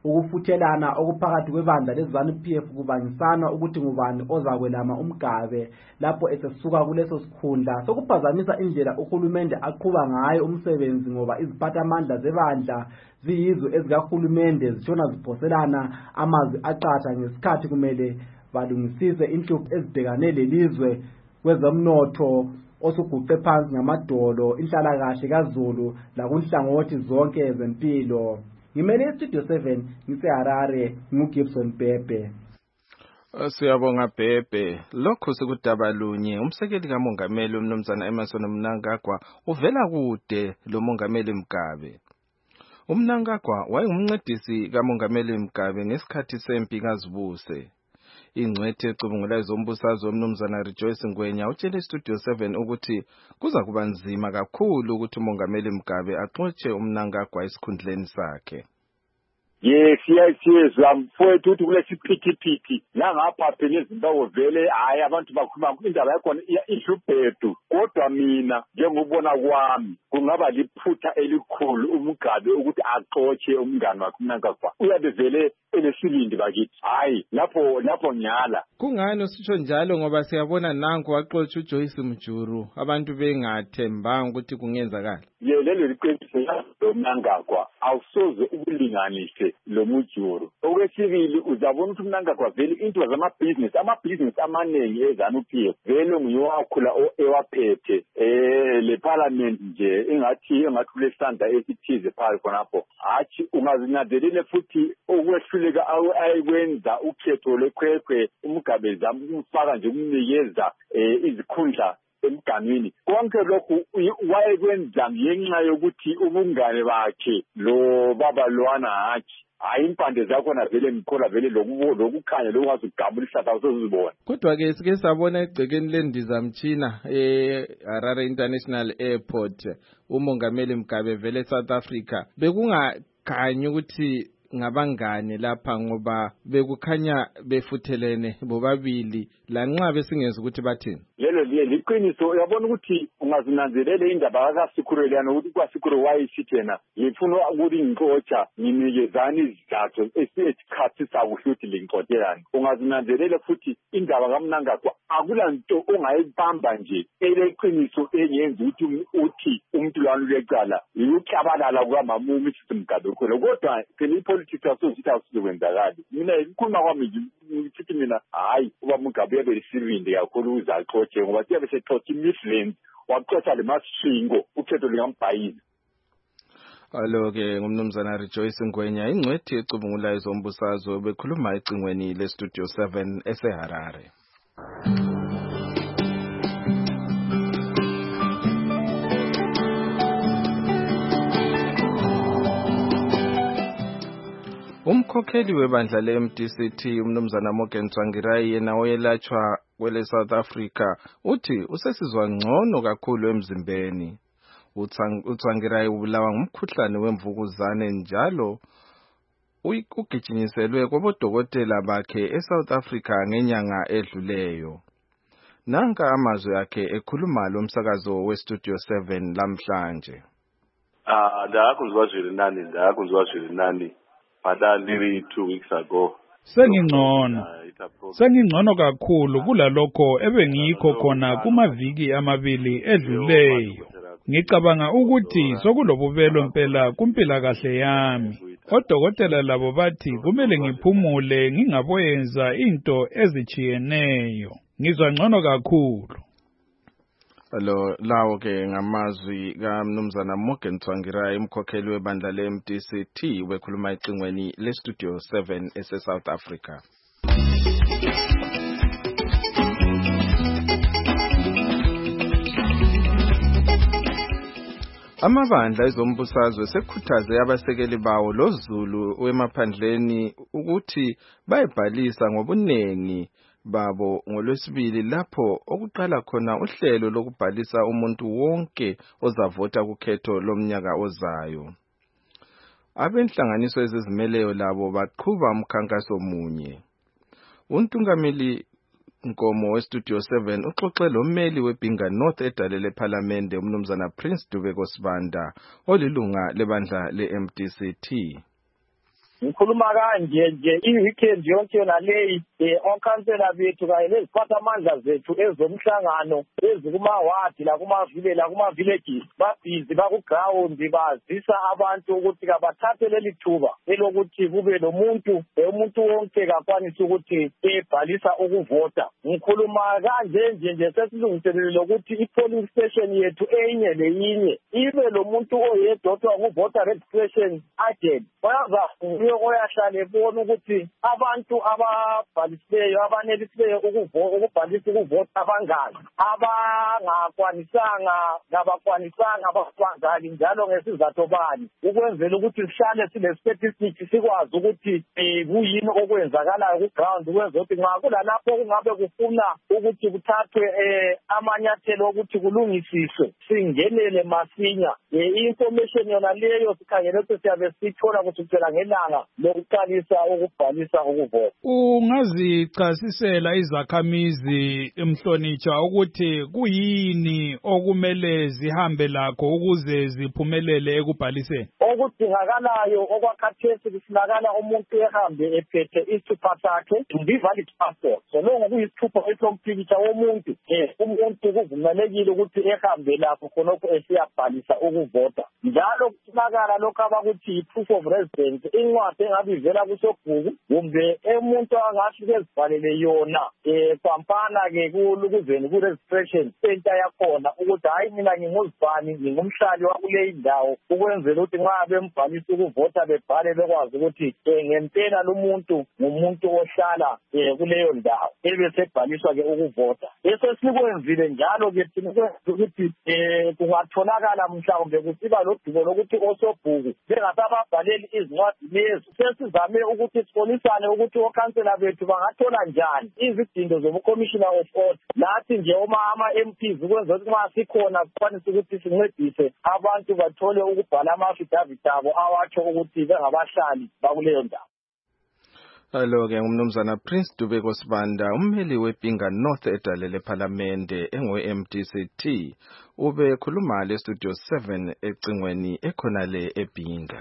ukufuthelana okuphakathi kwebandla leZANU P F kubangisana ukuthi ngubani ozakwelama umgabe lapho esesuka kuleso sikhundla sokuphazamisa indlela uhulumende aqhuba ngayo umsebenzi ngoba iziphathamandla zebandla ziyizo ezikahulumende zishona ziphoselana amazwi aqatha ngesikhathi kumele balungisise inhlupho ezibhekane lelizwe kwezomnotho osuguqe phansi ngamadolo inhlalakahle kaZulu lakunhlangothi zonke ezempilo. Ngimele Studio seven ngiseHarare nguGibson Bhebhe. Siyabonga Bhebhe. Lokho sekudabalunye umsekeli kamongameli umnumzana Emmerson Mnangagwa uvela kude lo mongameli Mgabe. UMnangagwa wayengumncedisi kamongameli Mgabe ngesikhathi sempi kaZibuse. Ingcwethe ecubungula izombusazwe umnumzana Rejoice Ngwenya utshele Studio seven ukuthi kuza kuba nzima kakhulu ukuthi umongameli Mgabe axotshe uMnangagwa esikhundleni sakhe. Yes, yes, yes, mfowethu uthi kulesiphithiphithi langapha phela izinto vele hayi abantu bakhuluma indaba yakho ihluphethu kodwa mina njengobona kwami kungaba liphutha elikhulu uMgabe ukuthi axotshe umngane wakhe uMnangagwa uyabe vele elesibindi bakithi hayi lapho lapho nyala. Kungani usitsho njalo ngoba siyabona nanku waxotsha uJoyce Mjuru abantu bengathembanga ukuthi kungenzakala. Ye lelo liqiniso loMnangagwa awusoze ukulinganise lo Mjuru. Okwesibili uzabona ukuthi uMnangagwa vele into zamabusiness amabusiness amaningi eZANU P F vele nguyowakhula ewaphethe eh le parliament nje ingathi engathi kulesandla esithize phakathi khonapho hathi ungazinyazelile futhi okwehluleka ayikwenza ukhetho lekhwekhwe uMgabe zama umfaka nje umnikeza izikhundla emganwini konke lokhu wayekwenza ngenxa yokuthi ubungane bakhe lo baba lwana hathi hayi impande zakho na vele ngikhola vele lokukhanya lokungazugabula ihlaba usozibona. Kodwa ke sike sabona egcekeni lendizamtshina eHarare International Airport umongameli Mgabe vele South Africa bekungakhanyi ukuthi ngabangane lapha ngoba bekukhanya befuthelene bobabili lanxa besingeza ukuthi bathini. Lelo liqiniso uyabona ukuthi ungazinanzelele indaba kaSikhurelana ukuthi kwaSikhuro wayisithena ngifuna ukuthi ngixotsha nginikezani izizathu esikhathi sakuhluthi lengixotelana ungazinanzelele futhi indaba kaMnangagwa akulanto ongayibamba nje eleqiniso enyenza ukuthi uthi umuntu lwanu lecala ukuklabalala kwamamumi sisimgabe khona kodwa politics asosithi asizokwenzakali mina ikhuluma kwami ngithi mina hayi uba Mugabe yabe lisivinde kakhulu uzaxotshe ngoba siyabe sexotsha iMidlands waxotsha le masingo ukhetho likambhayini. Alo-ke ngumnumzana Rejoice Ngwenya ingcwethi ecubungula izombusazwe bekhuluma ecingweni leStudio seven eseHarare. Umkhokheli webandla le-M D C T umnumzana Morgan Tsvangirai yena oyelatshwa kwele South Africa uthi usesizwa ngcono kakhulu emzimbeni. uTsvangirai ubulawa ngumkhuhlane wemvukuzane njalo ugijinyiselwe kwabodokotela bakhe eSouth Africa ngenyanga edluleyo. Nanka amazwi akhe ekhuluma lo msakazo weStudio seven lamhlanje. Ah, ndakuzwa zwiri nani ndakuzwa zwiri nani. Pada nearly two weeks ago. Sengingcono. Sengingcono kakhulu kulalokho ebengikho khona kumaviki amabili edluleyo. Ngicabanga ukuthi sokulobubelo impela kumpila kahle yami. Odokotela labo bathi kumele ngiphumule ngingaboyenza into ezichiyeneyo. Ngizwa ngcono kakhulu. Lo lawo ke ngamazwi kaMnumzana Morgan Tsvangirai umkhokheli webandla le-M D C T wekhuluma ecingweni leStudio seven ese South Africa. Amabandla ezombusazwe sekhuthaze abasekeli bawo loZulu wemaphandleni ukuthi bayibhalisa ngobunengi babo ngolwesibili lapho okuqala khona uhlelo lokubhalisa umuntu wonke ozavota kukhetho lomnyaka ozayo. Abenhlanganiso ezizimeleyo labo baqhuba umkhankaso munye. Untungameli Nkomo weStudio seven uxoxe lo mmeli weBinga North edalele eParliament umnumzana Prince Dube Kosibanda olilunga lebandla le-M D C T. ngikhuluma kanje nje i-weekend yonke yona leyi um okhansela bethu kanye neziphathamandla zethu ezomhlangano ezikuma-wadi lakumavile lakuma-villages babhizi bakugrawundi bazisa abantu ukuthi kabathathe leli thuba elokuthi kube nomuntu umuntu wonke kakwanisa ukuthi ebhalisa ukuvota. Ngikhuluma kanje nje nje sesilungiselele ukuthi i-polling station yethu enye leyinye ibe lo muntu oyedwa othiwa ngu-voter registration agent oyaza nguye oyahlala ebona ukuthi abantu ababhalisileyo abanelisileyo ukubhalisa ukuvota abangaki, abangakwanisanga ngabakwanisanga abangaki njalo ngesizathu bani, ukwenzela ukuthi sihlale sile-statistics sikwazi ukuthi um kuyini okwenzakalayo ku-ground ukwenza ukuthi nxa kulalapho kungabe kufuna ukuthi kuthathwe um amanyathelo okuthi kulungisiswe singenele masinya. Um i-information yona leyo sikhangele ukuthi siyabe siyithola kusukela ngelanga lokuqalisa ukubhalisa ukuvota. Ungazichasisela izakhamizi Mhlonitshwa ukuthi kuyini okumele zihambe lakho ukuze ziphumelele ekubhaliseni? Okudingakalayo okwakhathesi kufunakala umuntu ehambe ephethe isithupha sakhe, valid passport. So lo ngokuyisithupha esompikitsha womuntu, um umuntu kuvumelekile ukuthi ehambe lapho khonokho esiyabhalisa ukuvota. Njalo kufunakala lokho abakuthi yi-proof of residence, incwadi engabe ivela kusobhuku kumbe umuntu angafike ezibhalele yona um kwampana-ke kulukuzeni ku-registration center yakhona ukuthi hhayi mina nginguzibani ngingumhlali wakuleyi ndawo, ukwenzela ukuthi nxa bembhalisa ukuvota bebhale bekwazi ukuthi um ngempela lumuntu ngumuntu ohlala um kuleyo ndawo ebesebhaliswa-ke ukuvota. Esesikwenzile njalo-ke thina ukwenza ukuthi um kungatholakala mhlawumbe kusiba lodumo lokuthi osobhuku bengasababhaleli izincwadi lezi, sesizame ukuthi sibonisane ukuthi okhansela bethu bangathola njani izidindo zobucommissioner of order. Nathi nje uma ama-M Ps ukwenza ukuthi nxa sikhona sikwanise ukuthi sincedise abantu bathole ukubhala ama-affidavit abo awatsho ukuthi bengabahlali bakuleyo ndawo. Alo-ke umnumzana Prince Dubeko Sibanda, ummeli wePinga North edale lephalamende engowe-M D C T, ube khuluma le Studio seven ecingweni ekhonale ePinga.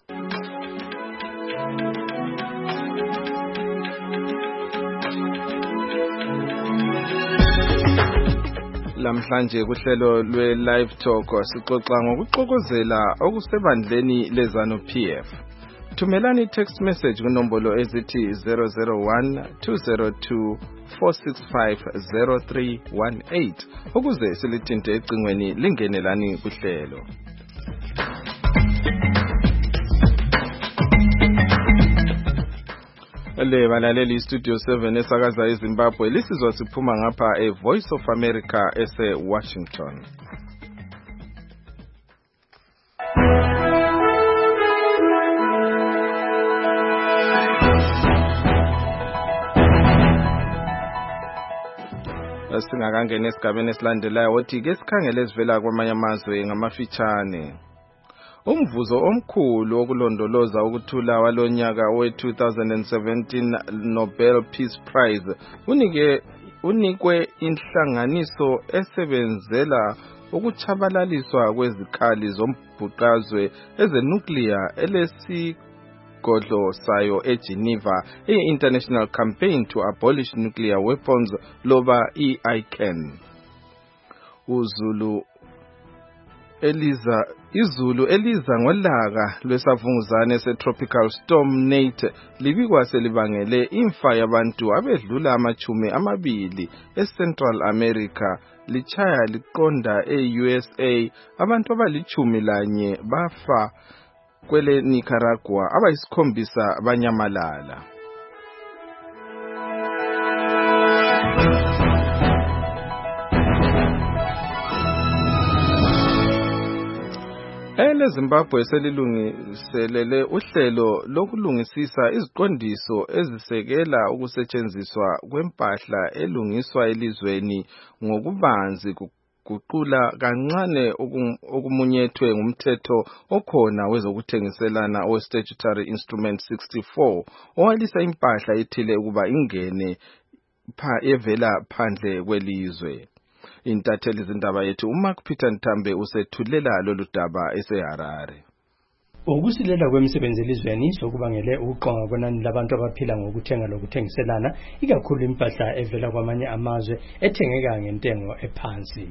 Lamhlanje kuhlelo lwe live talk sixoxa ngokuxokozela okusebandleni leZanu-P F. Thumelani text message kunombolo ezithi zero zero one two zero two four six five zero three one eight ukuze silithinte ecingweni lingenelani kuhlelo. Le balaleli Studio seven esakaza eZimbabwe lisizwa siphuma ngapha e Voice of America ese Washington. Singakangena esigabeni esilandelayo othi ke sikhangele sivela kwamanye amazwe ngamafitshane. Umvuzo omkhulu wokulondoloza ukuthula walonyaka we-two thousand seventeen Nobel Peace Prize unike unikwe inhlanganiso esebenzela ukuchabalaliswa kwezikhali zombhuqazwe ezenuclear elesi Godlo sayo eGeneva, i-International Campaign to Abolish Nuclear Weapons loba I C A N. Uzulu Eliza izulu eliza ngolaka lwesavunguzane se-tropical storm Nate libikwa selibangele imfa yabantu abedlula amachumi amabili eCentral America lichaya liqonda e-U S A abantu abalichumi lanye bafa kwele Nicaragua abayisikhombisa banyamalala. Ele Zimbabwe selilungiselele uhlelo lokulungisisa iziqondiso ezisekela ukusetshenziswa kwempahla elungiswa elizweni ngokubanzi kuqula kancane okumunyethwe ngumthetho okhona wezokuthengiselana o-Statutory Instrument sixty-four owalisa impahla ethile ukuba ingene pha evela phandle kwelizwe. Intatheli zindaba yethu uMark Peter Ntambe usethulela lolu daba eseHarare. Ukusilela kwemisebenzi elizweni sokubangele ukuqonga kwenani labantu abaphila ngokuthenga lokuthengiselana ikakhulu impahla evela kwamanye amazwe ethengeka ngentengo ephansi.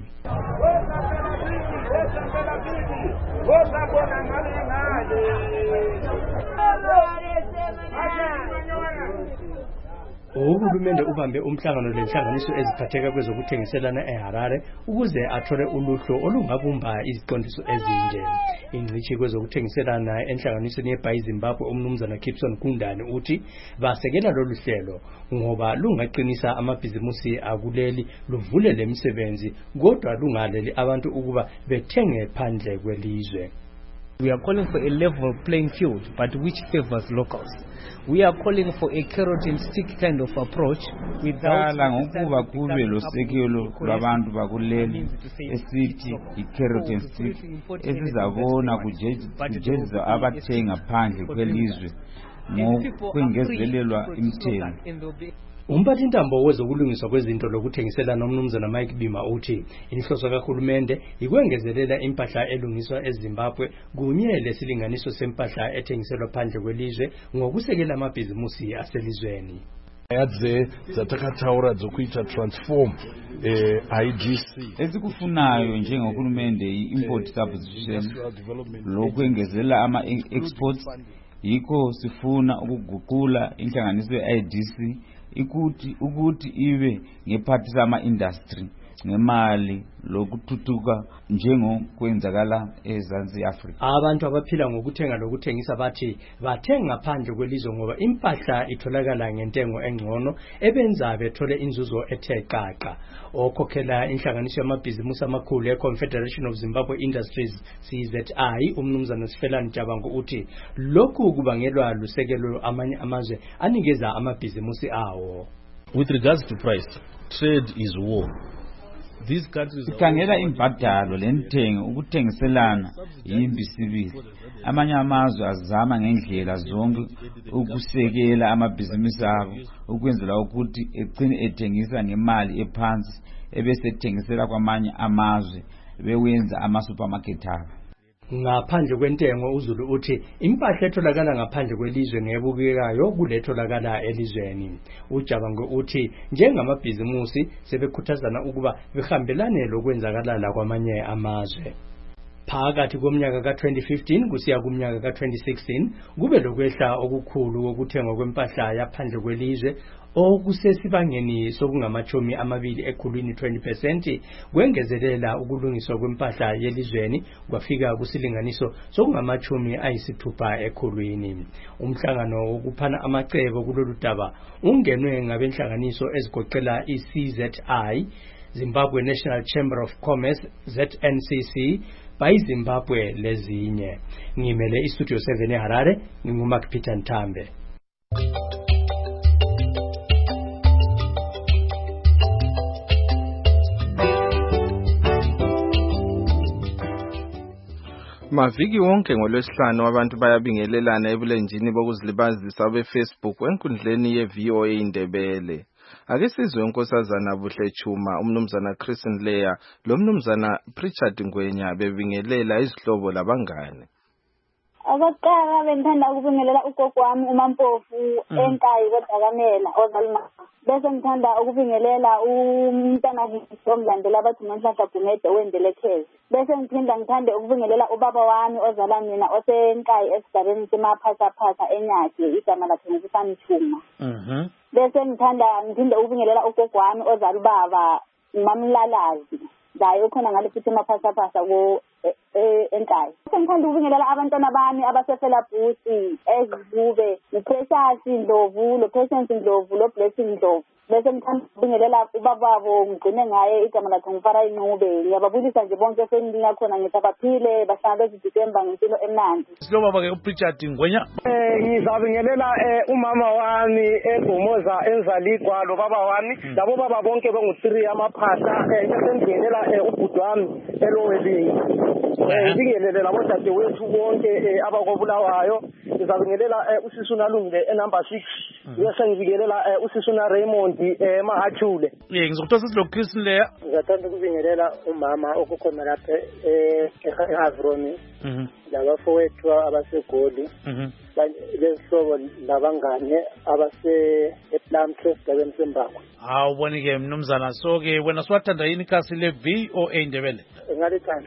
Uhulumende ubambe umhlangano lenhlanganiso eziphatheka kwezokuthengiselana eHarare ukuze athole uluhlu olungabumba iziqondiso ezinje. Ingcitshi kwezokuthengiselana enhlanganisweni yeBhayi Zimbabwe umnumzana Gibson Kundane uthi basekela lolu hlelo ngoba lungaqinisa amabhizimusi akuleli luvule lemisebenzi kodwa lungaleli abantu ukuba bethenge phandle kwelizwe. We are calling for a level playing field, but which favors locals. We are calling for a carrot and stick kind of approach without ngokuba kube losekelo lwabantu bakuleli esithi i-carrot and stick esizabona kujejeza abathenga phandle kwelizwe ngokwengezelelwa imthengo. Umphathintambo wezokulungiswa kwezinto lokuthengiselana umnumzana Mike Bima uthi inhloso kahulumende ikwengezelela impahla elungiswa eZimbabwe kunye lesilinganiso sempahla ethengiselwa phandle kwelizwe ngokusekela amabhizimusi aselizweni. Yadze zatakataura zokuita transform eh I D C esikufunayo njengohulumende i-import substitution lokwengezela ama exports yikho sifuna ukuguqula inhlanganiso ye-I D C ikuthi ukuthi ibe ngephathisa ama industry ngemali lokuthuthuka njengokwenzakala eZansi Africa. Abantu abaphila ngokuthenga lokuthengisa bathi bathenga phandle kwelizwe ngoba impahla itholakala ngentengo engcono ebenza bethole inzuzo ethe qaqa. Okhokhela inhlanganiso yamabhizimusi amakhulu ye-Confederation of Zimbabwe Industries C Z I umnumzana Sifelani Jabango uthi lokhu kubangelwa lusekelo amanye amazwe anikeza amabhizimusi awo. With regards to price, trade is war. Sikhangela imbadalo lenthengo ukuthengiselana yimbi sibili. Amanye amazwe azama ngendlela zonke ukusekela amabhizinisi abo ukwenzela ukuthi egcine ethengisa ngemali ephansi ebese ethengisela kwamanye amazwe bewenza ama supermarket abo. Ngaphandle kwentengo uZulu uthi impahla etholakala ngaphandle kwelizwe ngebukekayo kuletholakala elizweni. Ujabango uthi njengamabhizimusi sebekhuthazana ukuba behambelane lokwenzakala la kwamanye amazwe. Phakathi komnyaka ka twenty fifteen kusiya kumnyaka ka twenty sixteen kube lokwehla okukhulu kokuthengwa kwempahla yaphandle kwelizwe okusesibangeni sokungamachumi amabili ekhulwini twenty percent kwengezelela ukulungiswa kwempahla yelizweni kwafika kusilinganiso sokungamachumi ayisithupha ekhulwini. Umhlangano wokuphana amacebo kulolu daba ungenwe ngabenhlanganiso ezigoqela i-C Z I, Zimbabwe National Chamber of Commerce, Z N C C, Bhayi Zimbabwe lezinye. Ngimele iStudio seven eHarare, nginguMark Peter Ntambe. Maviki wonke ngolwesihlanu abantu bayabingelelana ebulenjini bokuzilibazisa beFacebook enkundleni ye-V O A Indebele. Ake sizwe unkosazana Buhle Chuma, umnumzana Chris Nleya, lo mnumzana Pritchard Ngwenya bebingelela izihlobo labangane. Okokuqala bengithanda ukubingelela ugogo wami uMampofu eNkayi koDakamela ozalima. Bese ngithanda ukubingelela umntana omlandela abathi uMnhlahla Gumede wendele Khezi. Bese ngithinda ngithande ukubingelela ubaba wami ozala mina oseNkayi esigabeni semaphasa-phasa eNyakhe igama lakhe ngusani Chuma. Mhm. Bese ngithanda ngithinde ukubingelela ugogo wami ozala ubaba uMamlalazi. Dayo khona ngale futhi emaphasa-phasa ko eNkayi. Ngithanda ukubingelela abantwana bami abasefela Busi, Ezibube, uPrecious Ndlovu, lo Patience Ndlovu, lo Blessing Ndlovu. Bese ngithanda ukubingelela ubaba wabo ngigcine ngaye igama lakhe ngifara inqube. Ngiyababulisa nje bonke senginika khona ngithi abaphile bahlala beziDisemba ngempilo emnandi. Sibaba ke uPrichat Ngwenya. Eh ngizabingelela umama wami eGomoza enzaligwa lo baba wami labo baba bonke bengu three amaphahla eh sengingelela ubhuti wami eLowelinga. ngibingelele labo dadewethu bonke abakobulawayo. Ngizabingelela usisuna Lungile enumber six. Bese ngibingelela usisuna Raymond eMahachule. Eh ngizokuthosa silokhisini leya. Ngizathanda ukubingelela umama okukhona lapha eHavroni. Mhm. Labafowethu abasegoli. Mhm. Lesihlobo labangane abase ePlum Trust abemsembakho. Hawu bonike mnumzana so ke wena siwathanda yini kasi le V O A Ndebele? Ngalithanda.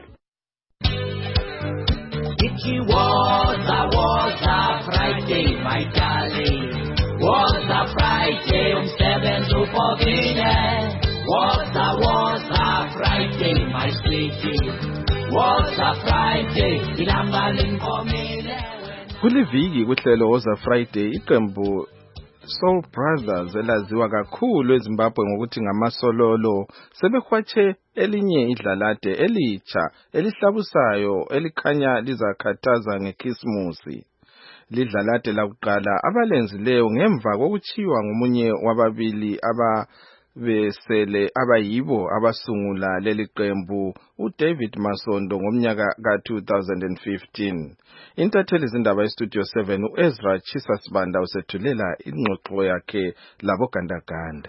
It was a was a Friday, my darling. Was a Friday, um seven to fourteen. Was a was a Friday, my sweetie. Was a Friday, ilambalin komile. Kuliviki kuhlelo Woza Friday iqembu Soul Brothers elaziwa kakhulu eZimbabwe ngokuthi ngamasololo sebehwatshe elinye idlalade elitsha elihlabusayo elikhanya lizakhathaza ngeKhisimusi. Lidlalade lakuqala abalenzileyo ngemva kokuchiwa ngomunye wababili aba besele abayibo abasungula leli qembu uDavid Masondo ngomnyaka ka two thousand fifteen. Intatheli izindaba eStudio seven uEzra Chisasibanda usethulela ingxoxo yakhe labo gandaganda.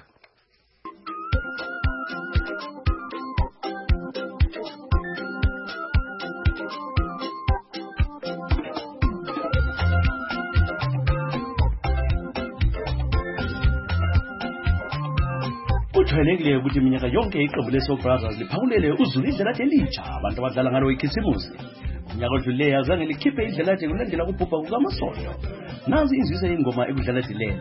Kujwayelekile ukuthi iminyaka yonke iqembu leSoul Brothers liphawulele uZulu idlalade elitsha abantu abadlala ngalo iKhisimusi. Unyaka odluleyo azange likhiphe idlalade kulandela kubhubha kukaMasondo. Nazi inzisa yengoma ekudlalade leli.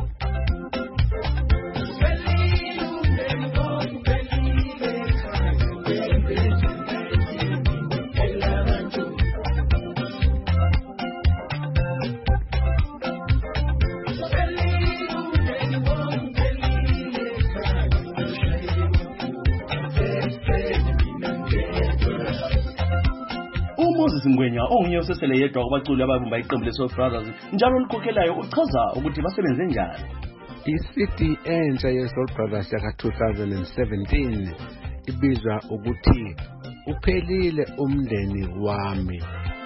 uMoses Ngwenya onguye osesele yedwa kwabaculi ababumba iqembu leSoul Brothers njalo likhokhelayo uchaza ukuthi basebenze njani. I-C D entsha yeSoul Brothers yaka two thousand seventeen ibizwa ukuthi uphelile umndeni wami.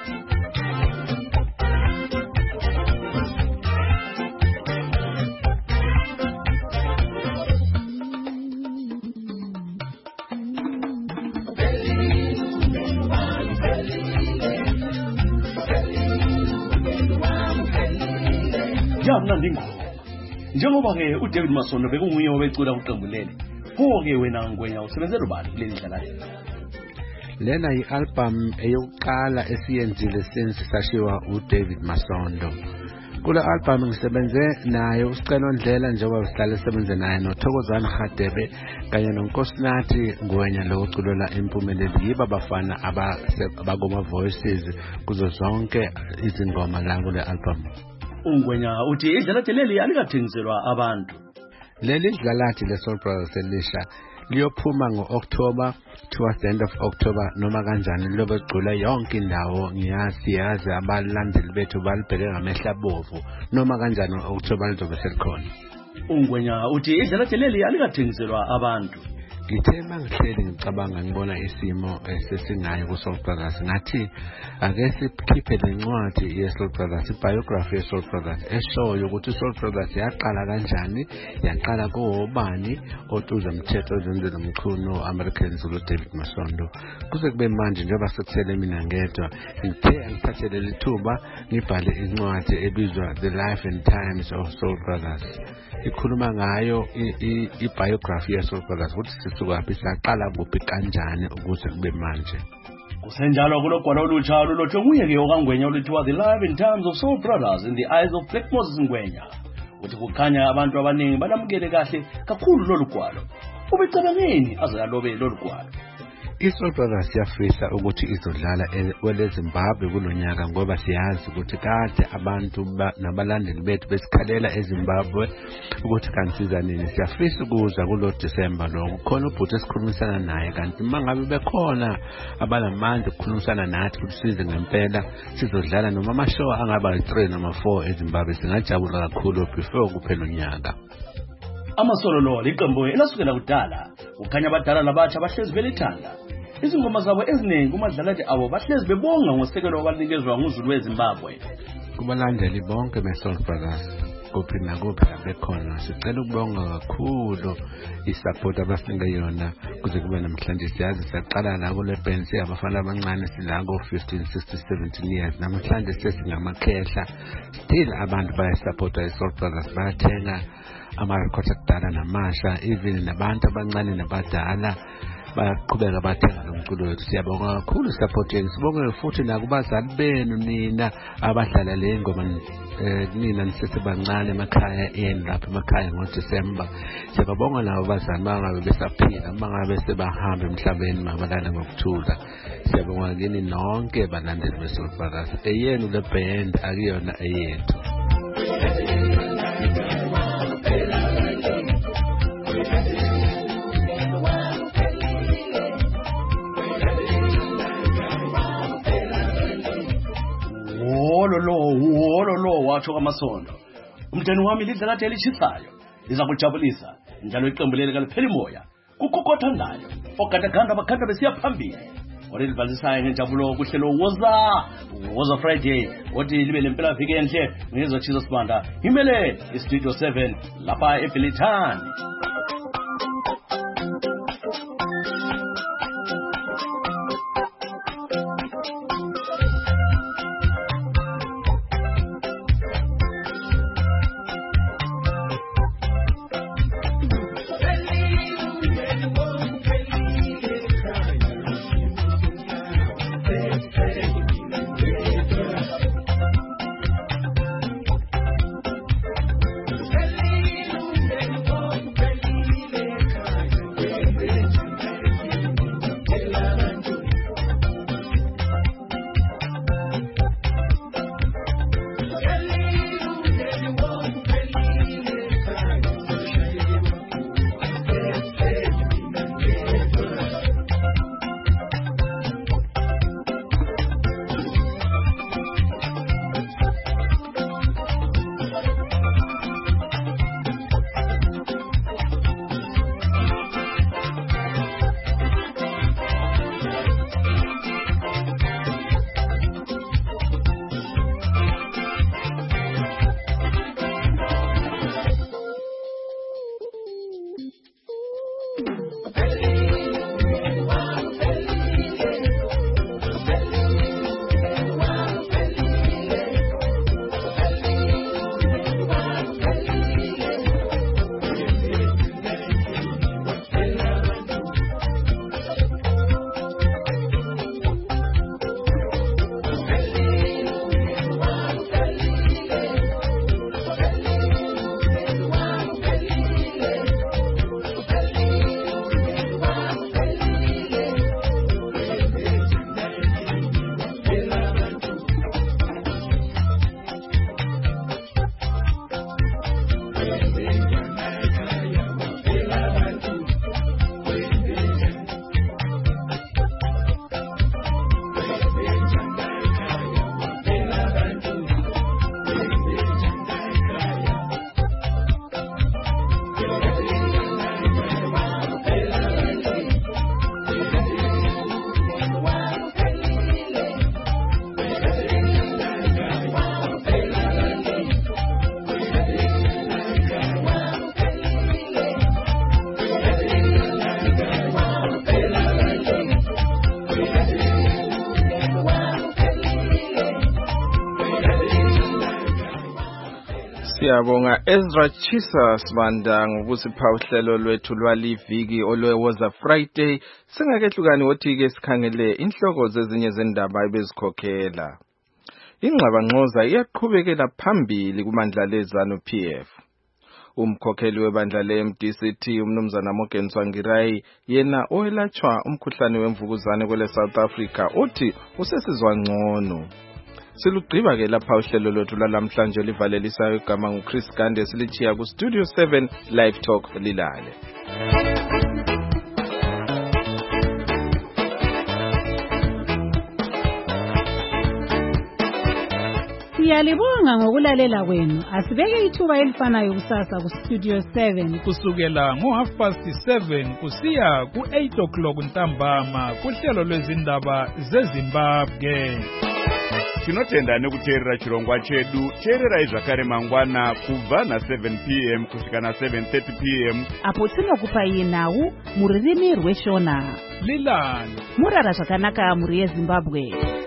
Yamnandi ngoma. Njengoba ke uDavid Masondo bekunguye obecula kuqembu leli. Pho ke wena Ngwenya usebenzela ubani kuleli dlala? Lena yi-album eyokuqala esiyenzile since sashiwa uDavid Masondo. Kula album ngisebenze naye uSicelo Ndlela njengoba sihlale sebenze naye noThokozani Hadebe kanye noNkosinathi Ngwenya lokuculela impumelelo yiba bafana abakoma voices kuzo zonke izingoma la kule album. Ungwenya uthi idlalade leli alikathengiselwa abantu. Leli dlalade leSoul Brothers elisha liyophuma ngo-October towards the end of October noma kanjani lobe gcula yonke indawo ngiyazi yazi abalandeli bethu balibheke ngamehla bovu noma kanjani ngo-October lizobe selikhona. Ungwenya uthi idlalade leli alikathengiselwa abantu. Ngithe mangihleli ngicabanga ngibona isimo esesingayo kuSoul Brothers ngathi ake sikhiphe lencwadi yeSoul Brothers ibiography yeSoul Brothers eshoyo ukuthi iSoul Brothers yaqala kanjani yaqala kobani oTuza Mthetho ozenzela umkhuno American Zulu David Masondo kuze kube manje njengoba sekuthele mina ngedwa ngithe ngithathele lithuba ngibhale incwadi ebizwa The Life and Times of Soul Brothers ikhuluma ngayo ibiography yeSoul Brothers ukuthi sukaphi saqala kuphi kanjani ukuze kube manje. Kusenjalo kulogwalo olutsha lulotshwe nguye ke okangwenya oluthiwa The Life and Times of Soul Brothers in the Eyes of Black Moses Ngwenya. Uthi kukhanya abantu abaningi banamukele kahle kakhulu lolu gwalo. Ubicabangeni aze yalobe lolu gwalo. iSoul Brothers yafisa ukuthi izodlala kweleZimbabwe kulonyaka ngoba siyazi ukuthi kade abantu nabalandeli bethu besikhalela eZimbabwe ukuthi kansiza nini siyafisa ukuza kulo December lo khona ubhuti esikhulumisana naye kanti mangabe bekhona abalamandla ukukhulumisana nathi ukuthi size ngempela sizodlala noma amashow angaba three noma four eZimbabwe singajabula kakhulu before kuphela unyaka. Amasololo liqembu elasukela kudala ukhanya abadala labatsha bahlezi belithanda. izingoma zabo eziningi kumadlalathi abo bahlezi bebonga ngosekelo wabanikezwa nguzulu weZimbabwe. Kubalandeli bonke beSoul Brothers kuphi nakuphi bekhona sicela ukubonga kakhulu isupport abasinike yona kuze kube namhlanje siyazi saqala la kule band abafana abancane sila ngo fifteen sixteen seventeen years namhlanje sesingamakhehla still abantu bayasupport iSoul Brothers bayathenga ama records akudala namasha even nabantu abancane nabadala bayaqhubeka bathenga lo mculo wethu siyabonga kakhulu support yenu sibonge futhi nakubazali benu nina abadlala le ngoma eh nina nisesebancane emakhaya eni lapha emakhaya ngoDisemba siyabonga labo bazali bangabe besaphila mangabe sebahamba emhlabeni mabalala ngokuthula siyabonga kini nonke balandeli beSoul Brothers eyenu le band akuyona eyethu. Wololo wololo wathi kwaMasondo umnteni wami lidla kade lichisayo liza kujabulisa njalo iqembu leli kalipheli moya kukokothandayo ogadaganda abakhanda besiya phambili olibhalisayo ngenjabulo kuhlelo woza woza Friday othi libe lempela viki enhle ngezo Jesus Banda imele istudio seven lapha eBilitani. Siyabonga Ezra Chisa Sibanda ngokusipha uhlelo lwethu lwaliviki olwewoza Friday singakehlukani wothi ke sikhangele inhloko zezinye zendaba ebezikhokhela. Ingxabangxoza iyaqhubekela phambili kumandla lezanu P F. Umkhokheli webandla le-M D C T umnumzana Morgan Tsvangirai yena oyelatshwa umkhuhlane wemvukuzane kwele South Africa uthi usesizwa ngcono. Silugqiba ke lapha uhlelo lwethu lalamhlanje livalelisayo igama nguChris Gande silichiya ku Studio seven Live Talk lilale. Siyalibonga ngokulalela kwenu. Asibeke ithuba elifanayo kusasa ku Studio seven kusukela ngo half past seven kusiya ku eight o'clock ntambama kuhlelo lwezindaba zeZimbabwe. Tinotenda nekuteerera chirongwa chedu. Teererai zvakare mangwana kubva na seven p m kusvika na seven thirty p m apo tinokupai nhau mururimi rweshona. Lilani murara zvakanaka muri yeZimbabwe.